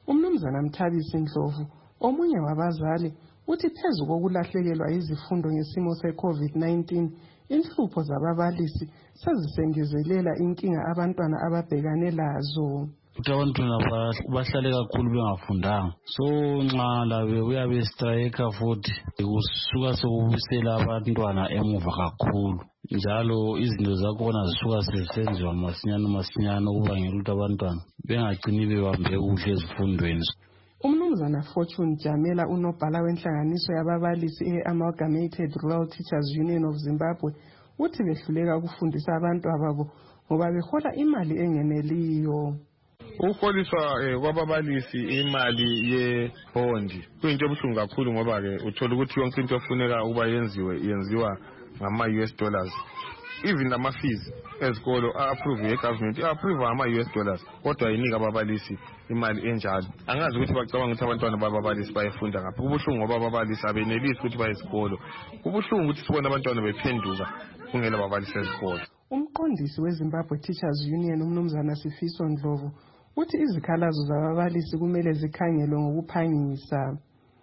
Umnumzana Mthabisi Ndlovu, omunye wabazali, uthi phezu kokulahlekelwa izifundo ngesimo se-COVID nineteen, inhlupho zababalisi sezisengezelela inkinga abantwana ababhekane lazo. Ukuthi abantwana bahlale kakhulu bengafundanga, so nxa labe uyabe strike futhi kusuka sekubisela abantwana emuva kakhulu, njalo izinto zakhona zisuka sezisenziwa masinyane masinyane ukubangela ukuthi abantwana bengagcini bebambe kuhle ezifundweni. Umnumzana Fortune Jamela, unobhala wenhlanganiso yababalisi e-Amalgamated Rural Teachers Union of Zimbabwe, uthi behluleka ukufundisa abantu ababo ngoba behola imali engeneliyo. Ukuholiswa kwababalisi imali yehondi kuyinto ebuhlungu kakhulu ngoba ke uthola ukuthi yonke into efuneka ukuba yenziwe yenziwa ngama-U S dollars. Even ama fees ezikolo a-approve ye-government a-approve ama-U S dollars, kodwa yinika ababalisi imali enjalo. Angazi ukuthi bacabanga ukuthi abantwana bababalisi bayefunda ngaphi. Kubuhlungu ngoba ababalisi abenelisi ukuthi baye esikolo. Kubuhlungu ukuthi sibone abantwana bephenduka kungela babalisi ezikolo. Umqondisi weZimbabwe Teachers Union, umnumzana Sifiso Ndlovu, uthi izikhalazo zababalisi kumele zikhangelwe ngokuphangisa.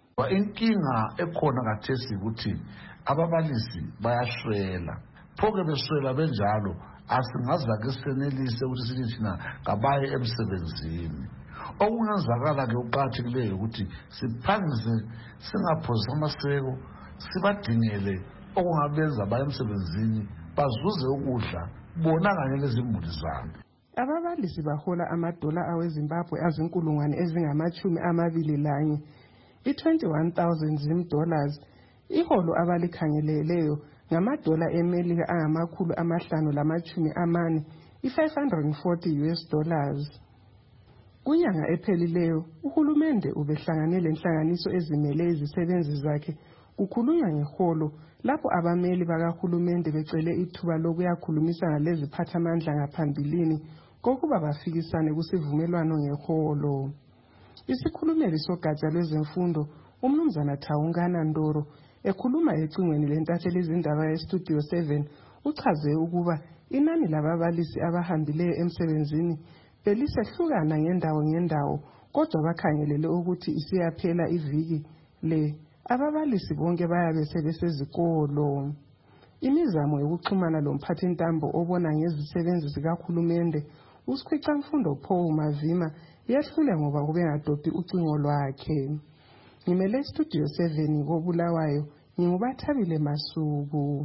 Inkinga ekhona kathesi ukuthi ababalisi bayashwela. Phoke beswela benjalo asingazake senelise ukuthi sithi thina kabaye emsebenzini. Okungenzakala ke uqhathileyo ukuthi siphangise singaphosisa amaseko, sibadingele okungabenza baye emsebenzini bazuze ukudla bona kanye lezimuli zabo. Ababalisi bahola amadola aweZimbabwe azinkulungwane ezingamachumi amabili lanye, i-twenty-one thousand zim dollars. Iholo abalikhangeleleyo ngamadola eMelika angamakhulu amahlanu lamachumi amane, i-five hundred forty U S dollars. Kunyanga ephelileyo, uhulumende ubehlangane lenhlanganiso ezimele izisebenzi zakhe kukhulunywa ngeholo lapho abameli bakahulumende becele ithuba lokuyakhulumisana leziphathamandla ngaphambilini kokuba bafikisane kusivumelwano ngeholo. Isikhulumeli sogatsha lwezemfundo, umnumzana Thawungana Ndoro, ekhuluma ecingweni lentatheli izindaba ye-Studio seven, uchaze ukuba inani lababalisi abahambileyo emsebenzini belisehlukana ngendawo ngendawo, kodwa bakhangelele ukuthi isiyaphela iviki le ababalisi bonke bayabe sebesezikolo. Imizamo yokuxhumana lomphathintambo obona ngezisebenzi zikahulumende, uSikhwicamfundo Paul Mavima, yehlule ngoba kubengadodi ucingo lwakhe. Ngimele Studio seven koBulawayo, nginguBathabile Masuku.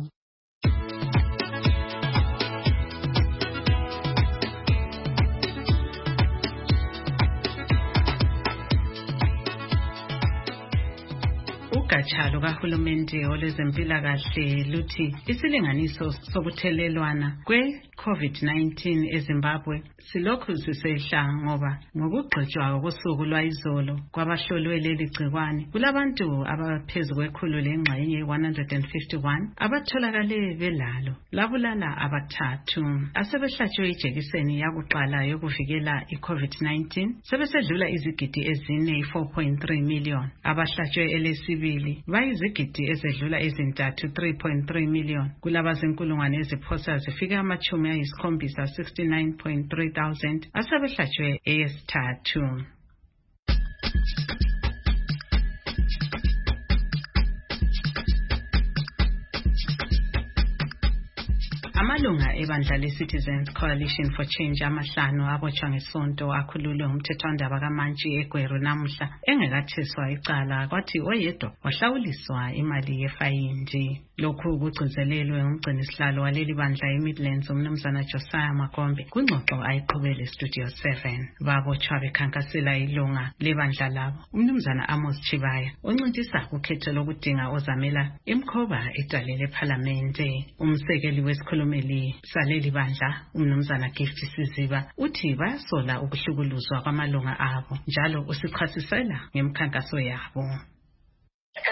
Ugatsha lukahulumende olwezempilakahle luthi isilinganiso sokuthelelwana kwe-COVID nineteen eZimbabwe silokhu sisehla ngoba ngokugxotshwa kosuku lwayizolo kwabahlolwe leli gciwane kulabantu abaphezu kwekhulu lengxenye one hundred fifty-one abatholakale belalo, labulala abathathu. Asebehlatshwe ijekiseni yakuqala yokuvikela i-COVID nineteen sebesedlula izigidi ezine, four point three million. Abahlatshwe elesibili bayizigidi ezedlula ezintathu, three point three million. Kulabazinkulungwane eziphosa zifika amachumi ayisikhombisa, sixty-nine point three thousand asebehlatshwe eyesithathu. Amalunga ebandla le-Citizens Coalition for Change amahlanu abotshwa ngesonto akhululwe ngumthethwandaba kaMantshi eGweru namuhla engekatheswa icala, kwathi oyedwa wahlawuliswa imali yefayini. Lokhu kugcizelelwe ngumgcinisihlalo waleli bandla eMidlands, umnumzana Josiah Magombe, kungxoxo ayiqhubele Studio seven. Babotshwa bekhankasela ilunga lebandla labo, umnumzana Amos Chibaya, oncintisa ukhetho lokudinga ozamela imkhoba edalela eParlamente. Umsekeli wesikhulumeli saleli bandla, umnumzana Gift Siziba, uthi bayasola ukuhlukuluzwa kwamalunga abo, njalo usichasisela ngemkhankaso yabo.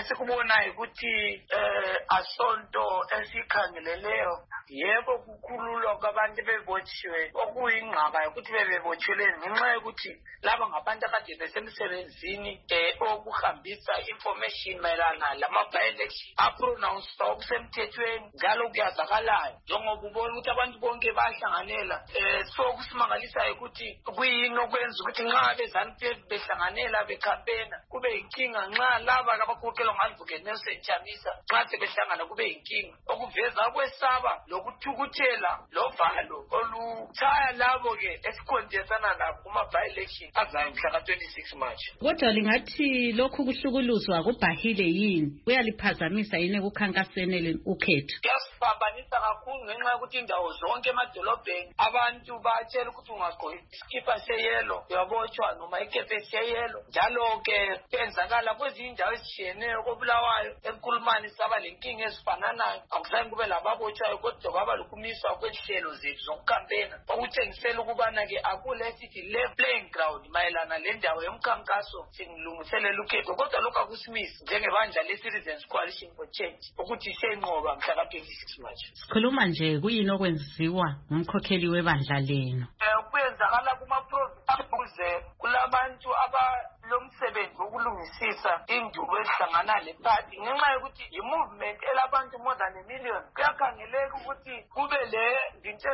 esikubonayo ukuthi eh asonto esikhangeleleyo yebo kukhululwa kwabantu bebotshiwe okuyingqaba ukuthi bebebotshelwe ngenxa yokuthi laba ngabantu akade besemsebenzini eh okuhambisa information mayelana lama-by-election apronounced okusemthethweni njalo kuyazakalayo njengoba ubona ukuthi abantu bonke bahlanganela eh so kusimangalisayo ukuthi kuyini okwenza ukuthi nxa bezanupf behlanganela bekhampena kube yinkinga nxa laba abakhokelwa ngu-Advocate Nelson Chamisa nxa sebehlangana kube yinkinga okuveza kwesaba lokuthukuthela lovalo oluthaya labo-ke esikhondesana nabo kuma-by-election azayo mhla ka-twenty-six March. Kodwa lingathi lokhu kuhlukuluzwa kubhahile yini kuyaliphazamisa yini ekukhankaseni ukhetho? Kuyasiphambanisa kakhulu ngenxa yokuthi indawo zonke emadolobheni abantu batshela ukuthi ungagqoka isikipha seyelo uyabotshwa noma ikepesi yeyelo njalo-ke kwenzakala kwezinye indawo ezishiyeneyo koBulawayo eNkulumane saba lenkinga ezifananayo akuzange kube lababotshwayo kodwa kwaba lokumiswa kwehlelo zethu zokukampena okutshengisela ukubana-ke akule sithi le playing ground mayelana le ndawo yomkhankaso singilungiselela ukhetho kodwa lokhu akusimisi njengebandla le-Citizens Coalition for Change ukuthi siyenqoba mhla ka-twenty-six March. Sikhuluma nje kuyini okwenziwa ngumkhokheli webandla leno? Um kuyenzakala kuma-province ukuze kulabantu abalomsebenzi wokulungisisa indubo ezihlangana le-party ngenxa yokuthi yi-movement elabantu more than a million. Kuyakhangeleka ukuthi kube le zinto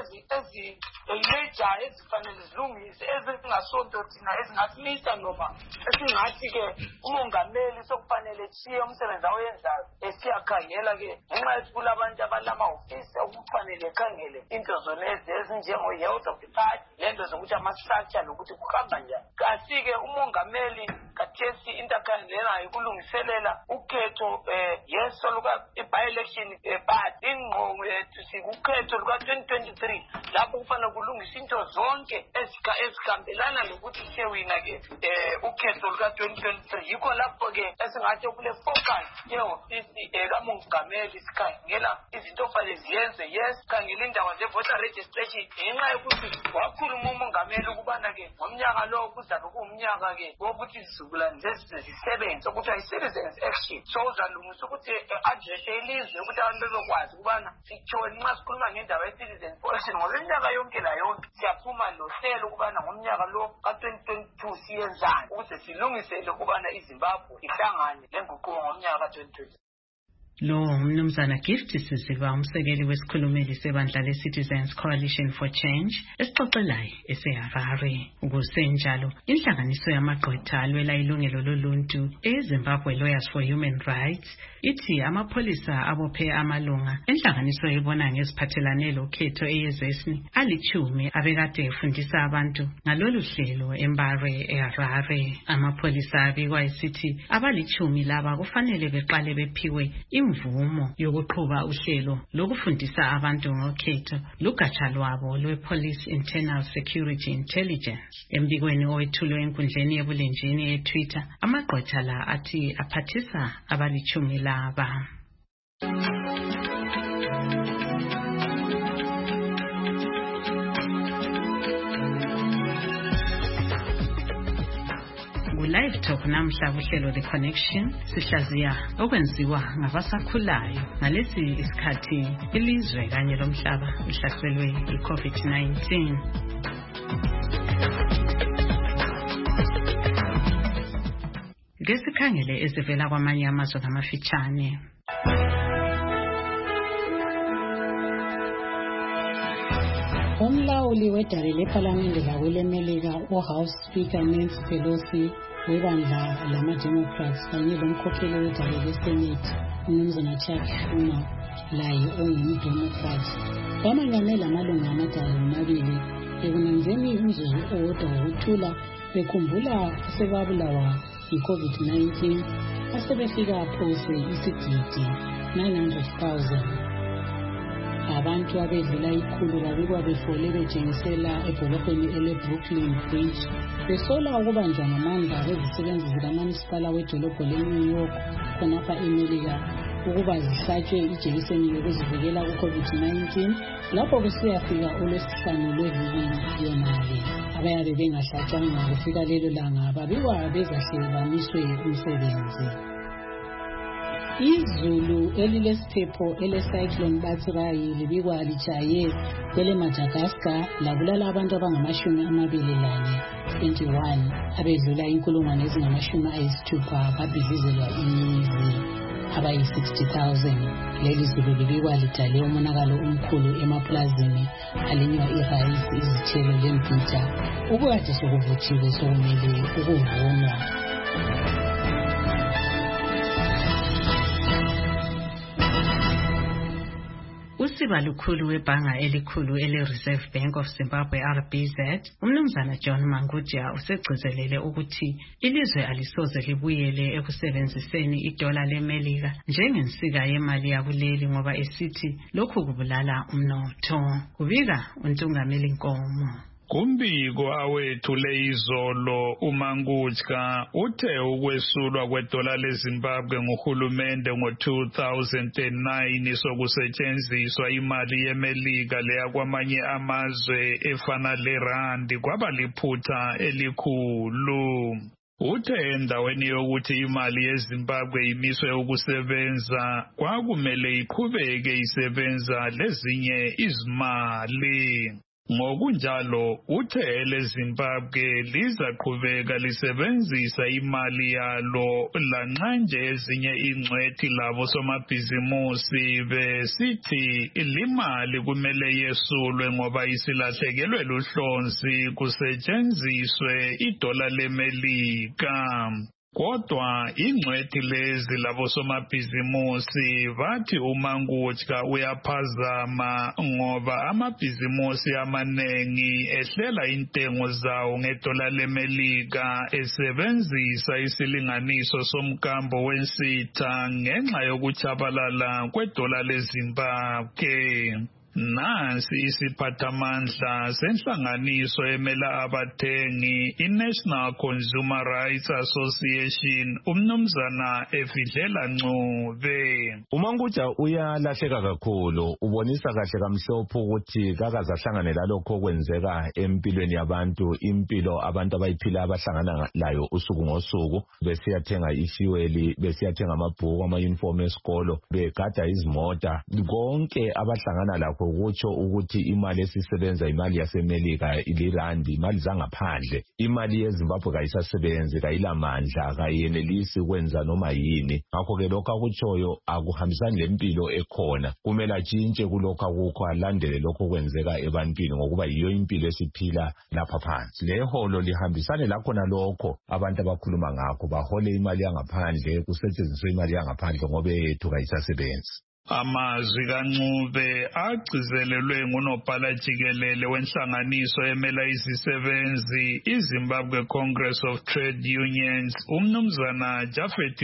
ezileja ezifanele zilungise ezingasonto thina ezingasimisa noma esingathi-ke umongameli sokufanele tshiye umsebenzi awenzayo esiyakhangela-ke ngenxa yokuthi kulabantu abalama-ofisi okufanele ekhangele into zonezi ezinjengo-health of the party lento zokuthi ama-structure lokuthi kuhamba njani. Kasi-ke umongameli kathesi into akhangelelayo ukulungiselela ukhetho um yeso luka-by-election party ingqondo yethu sikukhetho luka-twenty twenty-three lapho kufanele kulungisa into zonke ezihambelana nokuthi sewina-ke um ukhetho luka-twenty twenty-three yikho lapho-ke esingathi kule focus yehofisi kamongameli sikhangela izinto fanele ziyenze yes sikhangela indawo ze-voter registration ngenxa yokuthi wakhuluma umongameli ukubana-ke ngomnyaka lo kuzabe kuwumnyaka-ke wokuthi izizukulwane zezisebenzi okuthiwa i-citizens action so uzalungisa ukuthi adresse ilizwe ukuthi abantu bezokwazi ukubana sithoni nxa sikhuluma ngendaba ye-citizens action ngoba iminyaka yonke la yonke siyaphuma lohlelo ukubana ngomnyaka lo ka-twenty twenty-two siyenzani ukuze silungisele ukubana iZimbabwe ihlangane lenguquko ngomnyaka ka-twenty twenty. Lo umnumzana Gift Siziba umsekeli wesikhulumeli sebandla le-Citizens Coalition for Change esixoxelayo eseHarare. Kusenjalo inhlanganiso yamagqwetha alwela ilungelo loluntu eZimbabwe Lawyers for Human Rights ithi amapholisa abophe amalunga enhlanganiso ebona ngeziphathelane lokhetho eyezesini alichumi abekade efundisa abantu ngalolu hlelo eMbare eHarare. Amapholisa abikwa isithi abalichumi laba kufanele beqale bephiwe imvumo yokuqhuba uhlelo lokufundisa abantu ngokhetho lugatsha lwabo lwe-Police Internal Security Intelligence. Embikweni owethulwe enkundleni yebulenjini eTwitter amagqwetha la athi aphathisa abalichumi laba. Live Talk namhla kuhlelo The Connection sihlaziya okwenziwa ngabasakhulayo ngalesi isikhathi ilizwe kanye lomhlaba uhlaselwe i-COVID nineteen. Ngesikhangele ezivela kwamanye amazwe ngamafitshane. Umlawuli wedare lephalamende lakwelemelika uHouse Speaker Nancy Pelosi webandla lama-Democrats kanye lomkhokheli wedare leSenate umnumzana Chuck Schumer laye ongumdemocrat bamanyane lamalunga amadala amabili ekunenzeni umzuzu owodwa wokuthula bekhumbula asebabulawa yi-COVID nineteen asebefika phose isigidi nine hundred thousand. Abantu abedlula ikhulu babikwa befole betshengisela edolobheni ele-Brooklyn Bridge besola ukubanjwa ngamandla kwezisebenzi zikamasipala wedolobho le-New York khonapha eMelika ukuba zihlatshwe ijekiseni yokuzivikela ku-COVID nineteen lapho kusiyafika uLwesihlanu lweviki yonale. Abayabe bengahlatshwanga kufika lelo langa babikwa bezahle bamiswe umsebenzi. izulu elilesiphepho ele-cyclone Batsirai libikwa lijaye kwele Madagascar labulala abantu abangamashumi amabili lane twenty-one abedlula inkulungwane ezingamashumi ayisithupha babhizizelwa imizi abayi-sixty thousand. Leli zulu libikwa lidale umonakalo omkhulu emaplazini alinywa irayisi, izithelo lembhida. Ukukade sokuvuthiwe sokumele ukuvunwa. Usiba lukhulu webhanga elikhulu ele-Reserve Bank of Zimbabwe R B Z, umnumzana John Manguja usegcizelele ukuthi ilizwe alisoze libuyele ekusebenziseni idola leMelika njengensika yemali yakuleli ngoba esithi lokhu kubulala umnotho. Kubika uNtungameli Nkomo. Kumbiko awethule izolo uMangutska uthe ukwesulwa kwedola leZimbabwe nguhulumende ngo-two thousand nine sokusetshenziswa imali yeMelika leya kwamanye amazwe efana leRandi kwaba liphutha elikhulu. Uthe endaweni yokuthi imali yeZimbabwe imiswe ukusebenza kwakumele iqhubeke isebenza lezinye izimali. Ngokunjalo uthe eleZimbabwe lizaqhubeka lisebenzisa imali yalo lanxa nje ezinye ingcwethi labo somabhizimusi besithi limali kumele yesulwe ngoba isilahlekelwe luhlonzi kusetshenziswe idola leMelika. Kodwa ingcwethi lezi labo somabhizimusi bathi uMangutska uyaphazama ngoba amabhizimusi amanengi ehlela intengo zawo ngedola leMelika esebenzisa isilinganiso somkambo wensitha ngenxa yokuchabalala kwedola leZimbabwe. Nansi isiphathamandla senhlanganiso emela abathengi iNational Consumer Rights Association umnumzana Efidlela Ncube. uMangutja uyalahleka kakhulu, ubonisa kahle kamhlophe ukuthi kakaze ahlangane lalokho okwenzeka empilweni yabantu, impilo abantu abayiphila abahlangana layo usuku ngosuku, besiyathenga ifuel, besiyathenga amabhuku, ama-uniform esikolo, begada izimota, konke abahlangana lakho kutsho ukuthi imali esisebenza imali yaseMelika ilirandi, imali zangaphandle. Imali yeZimbabwe kayisasebenzi, kayilamandla, kayenelisi ukwenza noma yini. Ngakho ke lokho akutshoyo akuhambisani lempilo ekhona. Kumele atshintshe kulokho akukho, alandele lokho kwenzeka ebantwini ngokuba yiyo impilo esiphila lapha phansi. Leholo lihambisane lakhona lokho abantu abakhuluma ngakho, bahole imali yangaphandle, kusetshenziswe imali yangaphandle ngoba yethu kayisasebenzi. Amazwi kaNcube agcizelelwe ngunobhala jikelele wenhlanganiso emela izisebenzi iZimbabwe Congress of Trade Unions umnumzana Jafet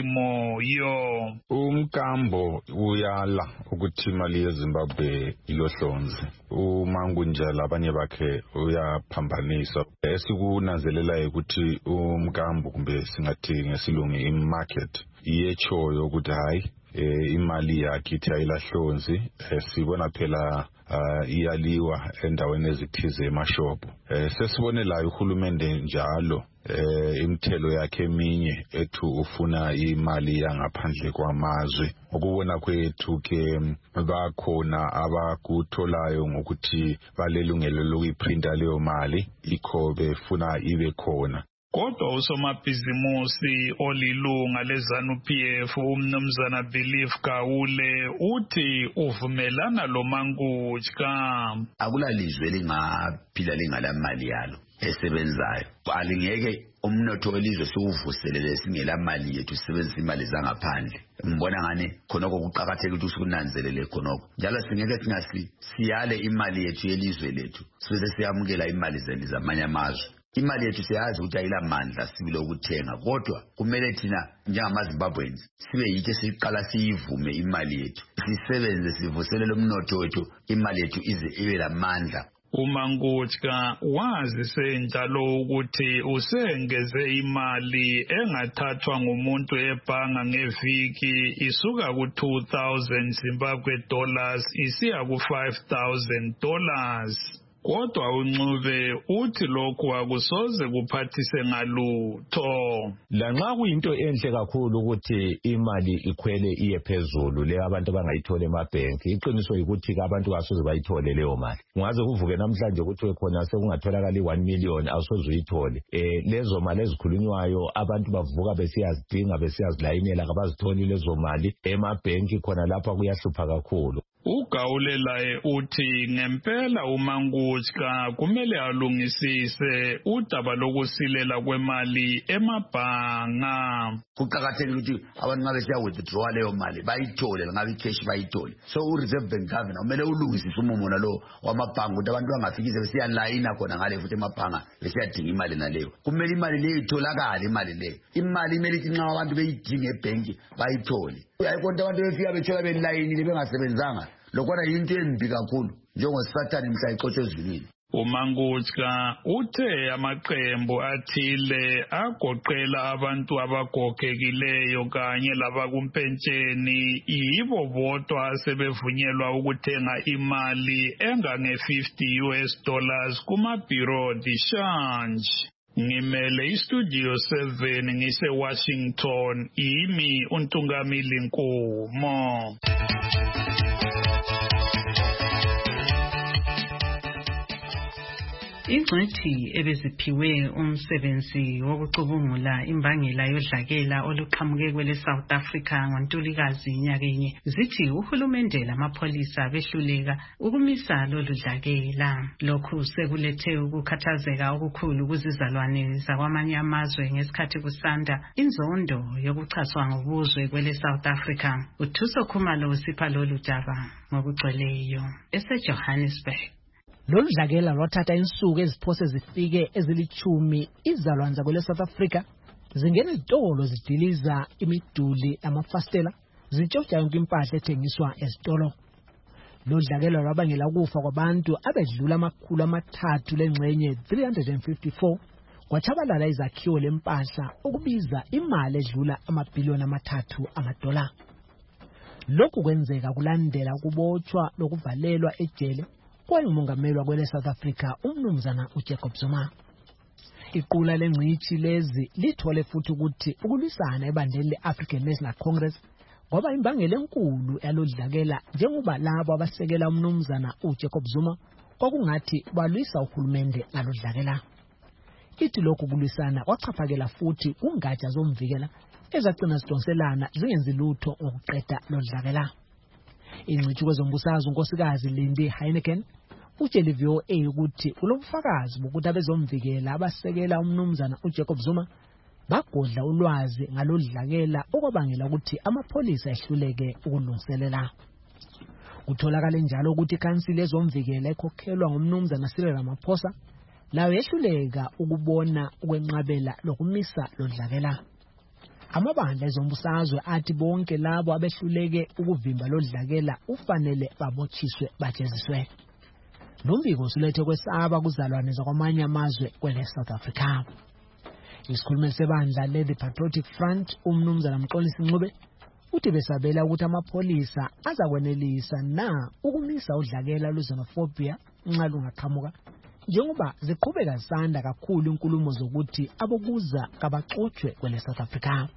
Moyo. Umkambo uyala ukuthi imali yeZimbabwe ilohlonzi. uMangutja labanye bakhe uyaphambanisa. Esikunanzelelayo ukuthi umkambo kumbe singathi ngesilungu imarket iyechoyo ukuthi hayi Eh, imali yakhe ithi ayilahlonzi. Eh, sibona phela uh, iyaliwa endaweni ezithize emashophu. Eh, sesibonelayo uhulumende njalo eh, imithelo yakhe eminye ethu ufuna imali yangaphandle kwamazwe. Ukubona kwethu ke bakhona abakutholayo ngokuthi balelungelo lokuyiprinta leyo mali, ikho befuna ibe khona. Kodwa usomabhizimusi olilunga leZANU-P F umnumzana Belief Gawule uthi uvumelana lo Mangutja. Akulalizwe lingaphila lingalamali yalo esebenzayo. Alingeke umnotho welizwe siwuvuselele singela mali yethu sisebenzisa imali zangaphandle. Ngibona ngani khonoko kuqhakathekile ukuthi usunanzelele khonoko. Njalo singeke singasi siyale imali yethu yelizwe lethu. Sibe siyamukela imali zamanye amazwe. Imali yethu siyazi ukuthi ayilamandla sibile ukuthenga, kodwa kumele thina njengamaZimbabweans sibe yithi siqala siyivume imali yethu, sisebenze sivuselele umnotho wethu, imali yethu ize ibe lamandla. uMangutja wazise njalo ukuthi usengeze imali engathathwa ngumuntu ebhanga ngeviki isuka ku two thousand Zimbabwe dollars isiya ku five thousand dollars. kodwa uNcube uthi lokhu akusoze kuphathise ngalutho. Lanxa kuyinto enhle kakhulu ukuthi imali ikhwele iye phezulu le abantu bangayithola emabhenki, iqiniso ukuthi abantu kasoze bayithole leyo mali. Ungaze kuvuke namhlanje ukuthi khona sekungatholakala i-one million awusoze uyithole. Eh lezo mali ezikhulunywayo abantu bavuka besiyazidinga besiyazilayinela kabazitholi lezo mali emabhenki, khona lapha kuyahlupha kakhulu. Ugawulelaye uthi ngempela uMangutshka kumele alungisise udaba lokusilela kwemali emabhanga. Kuqakathekile ukuthi abantu ngabe siya withdraw leyo mali bayithole, ngabe cash bayithole. So uReserve Bank Governor kumele ulungisise umumo nalo wamabhanga ukuthi abantu bangafikise besiya line khona ngale futhi emabhanga besiyadinga imali naleyo. Kumele imali leyo itholakale, imali leyo. Imali imele ithi nxa abantu beyidinga ebhenki bayithole. Uyayikonta abantu befika bethola belayinile bengasebenzanga. Lokwana yinto embi kakhulu njengoSathane mhla ixotshe ezulwini. uMangutshka uthe amaqembu athile agoqela abantu abagogekileyo kanye labakumpentsheni yibo bodwa sebevunyelwa ukuthenga imali engange fifty U S dollars kuma-bureau de change. Ngimele istudio seven ngise Washington, yimi uNtungamili Nkomo. Ingcwethi ebeziphiwe umsebenzi wokucubungula imbangela yodlakela oluqhamuke kwele South Africa ngoNtulikazi nyakenye zithi uhulumende lamapholisa behluleka ukumisa lolu dlakela. Lokhu sekulethe ukukhathazeka okukhulu kuzizalwane zakwamanye amazwe ngesikhathi kusanda inzondo yokuchaswa ngobuzwe kwele South Africa. uThuso Khumalo usipha lolu daba ngokugcweleyo eseJohannesburg. Lolu dlakela lwathatha insuku eziphose zifike ezilichumi izalwane zakwele South Africa zingena izitolo zidiliza imiduli amafastela zitshontsha yonke impahla ethengiswa ezitolo. Lolu dlakela lwabangela ukufa kwabantu abedlula amakhulu amathathu lengxenye three hundred fifty-four kwachabalala izakhiwo lempahla ukubiza imali edlula amabhiliyoni amathathu amadola. Lokhu kwenzeka kulandela ukubotshwa lokuvalelwa ejele kwayengumongameli wakwele South Africa umnumzana uJacob Zuma. Iqula lengcithi lezi lithole futhi ukuthi ukulwisana ebandleni le-African National Congress ngoba imbangela enkulu yalodlakela njengoba labo abasekela umnumzana uJacob Zuma kwakungathi balwisa uhulumende ngalodlakela. Ithi lokhu kulwisana kwachaphakela futhi kungatsha zomvikela ezagcina zidonselana zingenzi lutho ngokuqeda lodlakela. Ingcithi kwezombusazwe unkosikazi Lindy Heineken utshele V O A ukuthi kulobufakazi bokuthi abezomvikela abasekela umnumzana uJacob Zuma bagodla ulwazi ngalodlakela okwabangela ukuthi amapholisa ehluleke ukulungiselela. Kutholakala njalo ukuthi ikhansili ezomvikela ekhokhelwa ngumnumzana Cyril Ramaphosa layo yehluleka ukubona ukwenqabela lokumisa lodlakela. Amabandla ezombusazwe athi bonke labo abehluleke ukuvimba lodlakela ufanele babothiswe bajeziswe. Lombiko usulethe kwesaba kuzalwane zakwamanye amazwe kwele South Africa. Isikhulumeli sebandla le The Patriotic Front umnumzana Mxolisi Ncube uthi besabela ukuthi amapholisa azakwenelisa na ukumisa udlakela lwezenophobia nxa lungaqhamuka njengoba ziqhubeka zisanda kakhulu inkulumo zokuthi abokuza kabaxotshwe kwele South Africa.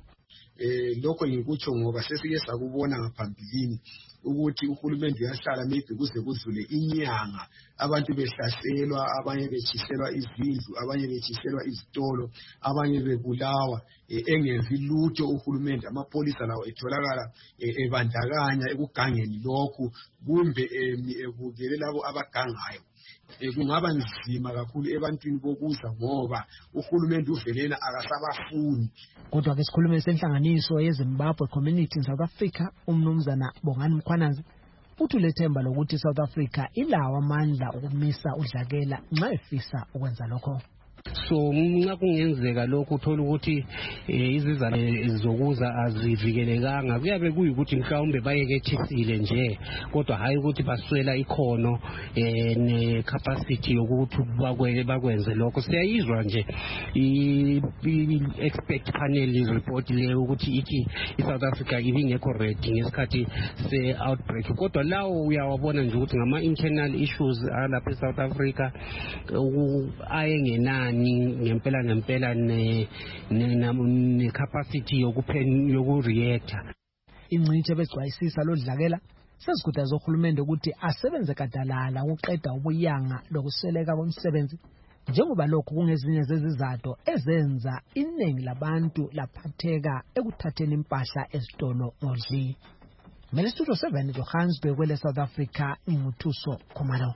Eh lokho ngikutsho ngoba sesike sakubona ngaphambilini ukuthi uhulumende uyahlala maybe kuze kudlule inyanga abantu behlaselwa, abanye bechiselwa izindlu, abanye bechiselwa izitolo, abanye bebulawa engenzi lutho uhulumende. Amapolisa lawo etholakala ebandakanya ekugangeni lokhu kumbe ebukele labo abagangayo. Kungaba nzima kakhulu ebantwini bokuza ngoba uhulumende uvelena akasabafuni. Kodwa ke isikhulumeli senhlanganiso yeZimbabwe Community in South Africa umnumzana Bongani Mkhwanazi uthi ulethemba lokuthi South Africa ilawo amandla ukumisa udlakela nxa efisa ukwenza lokho. so nxa kungenzeka lokho uthola ukuthi izizane zokuza azivikelekanga kuyabe kuyikuthi mhlawumbe bayekethisile nje kodwa hayi ukuthi baswela ikhono ne capacity yokuthi bakwenze lokho. Siyayizwa nje i expert panel report le ukuthi ithi iSouth Africa ibingekho ready ngesikhathi se outbreak, kodwa lawo uyawabona nje ukuthi ngama internal issues alapha eSouth Africa ayengenani ngempela ngempela ne ne capacity yokuphen yokureact. Ingcithe bezwayisisa lodlakela sesikhuthaza uhulumende ukuthi asebenze kadalala ukuqeda ubuyanga lokusweleka komsebenzi, njengoba lokho kungezinye zezizathu ezenza iningi labantu laphatheka ekuthatheni impahla esitolo ngodli. Mele Studio seven Johannesburg kwele South Africa, nginguthuso Khumalo.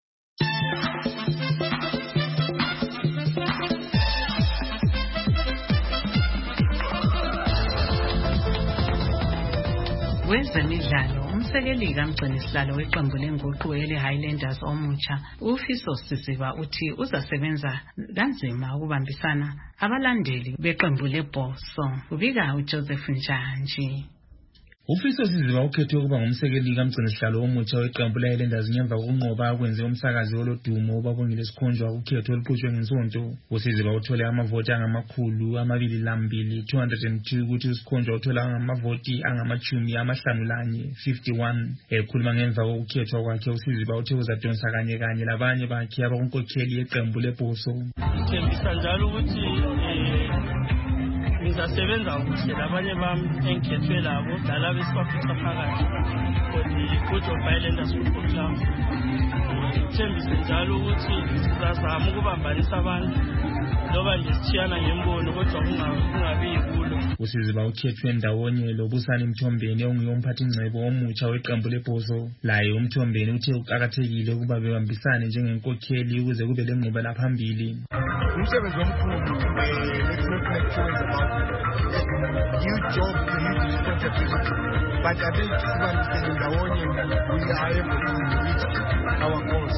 Wezemidlalo, umsekeli kaMgcinisihlalo weqembu lenguquko ele Highlanders omutsha uFiso Sisiba uthi uzasebenza kanzima ukubambisana abalandeli beqembu leBhoso. Ubika uJoseph Njanji. Ufiso Sisiba ukhethwe ukuba ngumsekeli kaMgcinisihlalo omutsha weqembu leHighlanders ngemva kokunqoba kwenze umsakazi olodumo ubabongile Sikhonjwa ukhetho oluqhutshwe ngesonto. uSisiba uthole amavoti angamakhulu amabili lambili two hundred two ukuthi uSikhonjwa uthola amavoti angamachumi amahlanu lanye fifty-one. Ekhuluma ngemva kokukhethwa kwakhe uSisiba uthe uzadonsa kanye kanye labanye bakhe abakunkokheli yeqembu leBhoso. Ngithembisa njalo ukuthi ngizasebenza kuhle labanye bami engikhethwe labo dala besibaphetha phakathi kodwa good Highlanders Football Club. Ngithembisa njalo ukuthi sizazama ukubambanisa abantu loba nje sithiyana ngembono kodwa kungabi yikulo. uSisiba ukhethwe ndawonye loBusani Mthombeni onguyomphathi ngcebo omutsha weqembu leBhoso. Laye uMthombeni uthe uqhakathekile ukuba bebambisane njengenkokheli ukuze kube lenqubela phambili. Umsebenzi omkhulu new job to new responsibility, but I think sibambisene ndawonye we are able to reach our goals.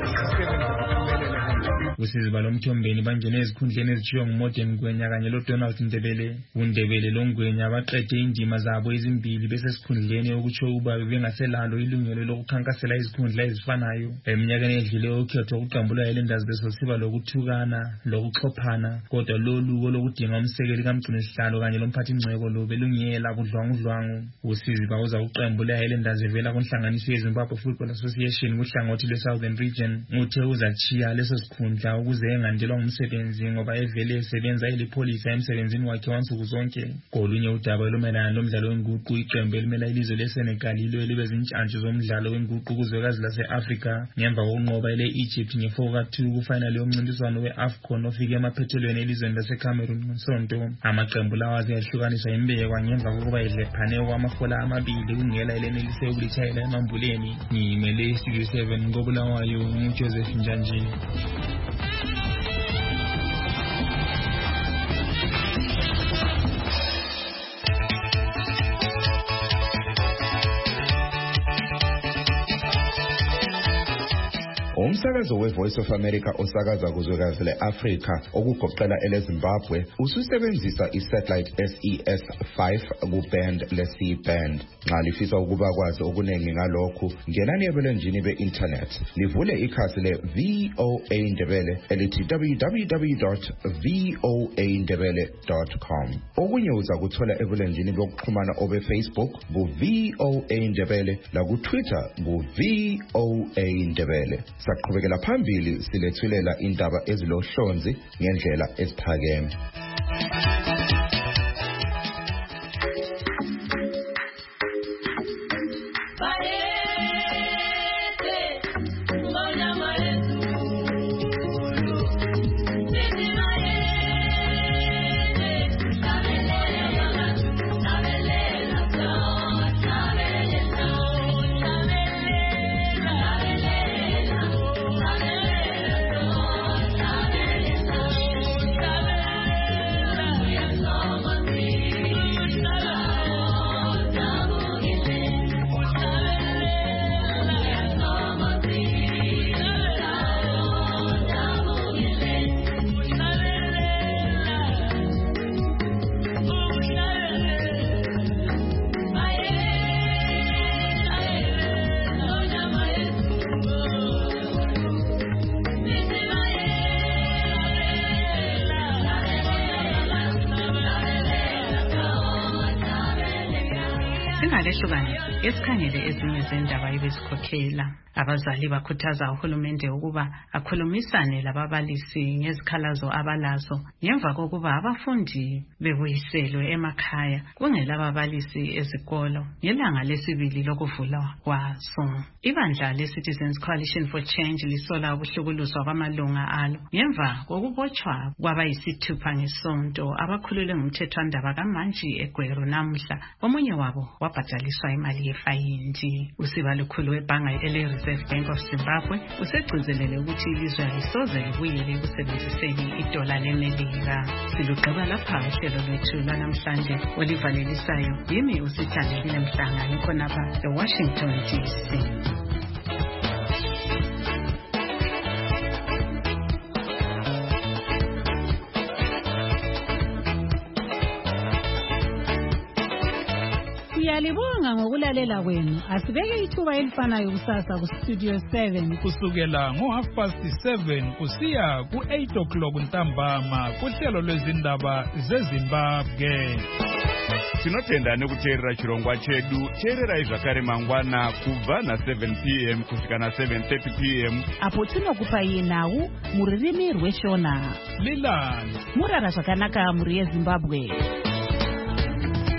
uSisiba loMthombeni bangene ezikhundleni ezithiwa nguModern Ngwenya kanye loDonald Ndebele. uNdebele loNgwenya baqede indima zabo ezimbili bese sikhundleni okutsho ukuba bengaselalo ilungelo lokukhankasela izikhundla ezifanayo. Eminyakeni edlule ukhetho ukuqambula eLenders besosiba lokuthukana lokuxhophana, kodwa lolu lokudinga umsekeli kaMgcinisihlalo kanye lomphathi ngcebo lo belungela kudlwangudlwangu. uSisiba uza uqambula eLenders evela kunhlanganiso yeZimbabwe Football Association kuhlangothi lweSouthern Region. Uthe uzachiya leso sikhundla ukuze engandelwa ngumsebenzi ngoba evele esebenza elipholisa emsebenzini wakhe wansuku zonke. Kolunye udaba olumelana lomdlalo wenguqu, iqembu elimela ilizwe leSenegal lilo elibe zintshantshi zomdlalo wenguqu kuzwekazi lase-Afrika ngemva kokunqoba ele-Egypt nge-four ka two kufinal yomncintiswano we-AFCON ofike emaphethelweni elizweni laseCameroon ngensonto. Amaqembu lawa azehlukanisa imbekwa ngemva kokuba edlephane kwamafola amabili kungela elenelise ukulitshayela emambuleni. Ngimele Studio seven ngobulawayo uJoseph Njanji. Umsakazo weVoice of America osakaza kuzwekazi le-Afrika okugoqela eleZimbabwe ususebenzisa isatellite S E S five kuband le-C band. Nxa lifisa ukuba kwazi okuningi ngalokhu, ngenani ebulenjini be-internet livule ikhasi le-V O A Ndebele elithi w w w dot voa ndebele dot com. Okunye uza kuthola ebulenjini bokuxhumana obe-Facebook ku-V O A Ndebele laku-Twitter ku-V O A Ndebele. Saqhubekela phambili silethulela indaba ezilohlonzi ngendlela eziphakeme. lehlukane esikhangele ezinye zendaba ebesikhokhela. Abazali bakhuthaza uhulumende ukuba akhulumisane lababalisi ngezikhalazo abalazo ngemva kokuba abafundi bebuyiselwe emakhaya kungela ababalisi ezikolo ngelanga lesibili lokuvulwa kwaso. Ibandla le-Citizens Coalition for Change lisola ubuhlukuluswa kwamalunga alo ngemva kokubotshwa kwabayisithupha ngesonto abakhululwe ngumthethwandaba kaManji eGweru namuhla. Omunye wabo wabhadaliswa imali yefayini. Usibalukhulu webhanga ele Reserve Bank of Zimbabwe usegcizelele ukuthi ilizwe alisoze libuyele ekusebenziseni idola lemelika. Silugqiba lapha uhlelo lwethu lwanamhlanje olivalelisayo yimi usithandile Mhlanga khonapha eWashington D C. Siyalibonga ngokulalela kwenu. Asibeke ithuba elifanayo kusasa ku Studio seven kusukela ngo half past seven kusiya ku eight o'clock ntambama kuhlelo lwezindaba zeZimbabwe. Tinotenda nekuteerera chirongwa chedu. Teerera zvakare mangwana kubva na seven p m kusvika na seven thirty p m apo tinokupai nhau muririmi rweshona. Lilani murara zvakanaka muri yeZimbabwe.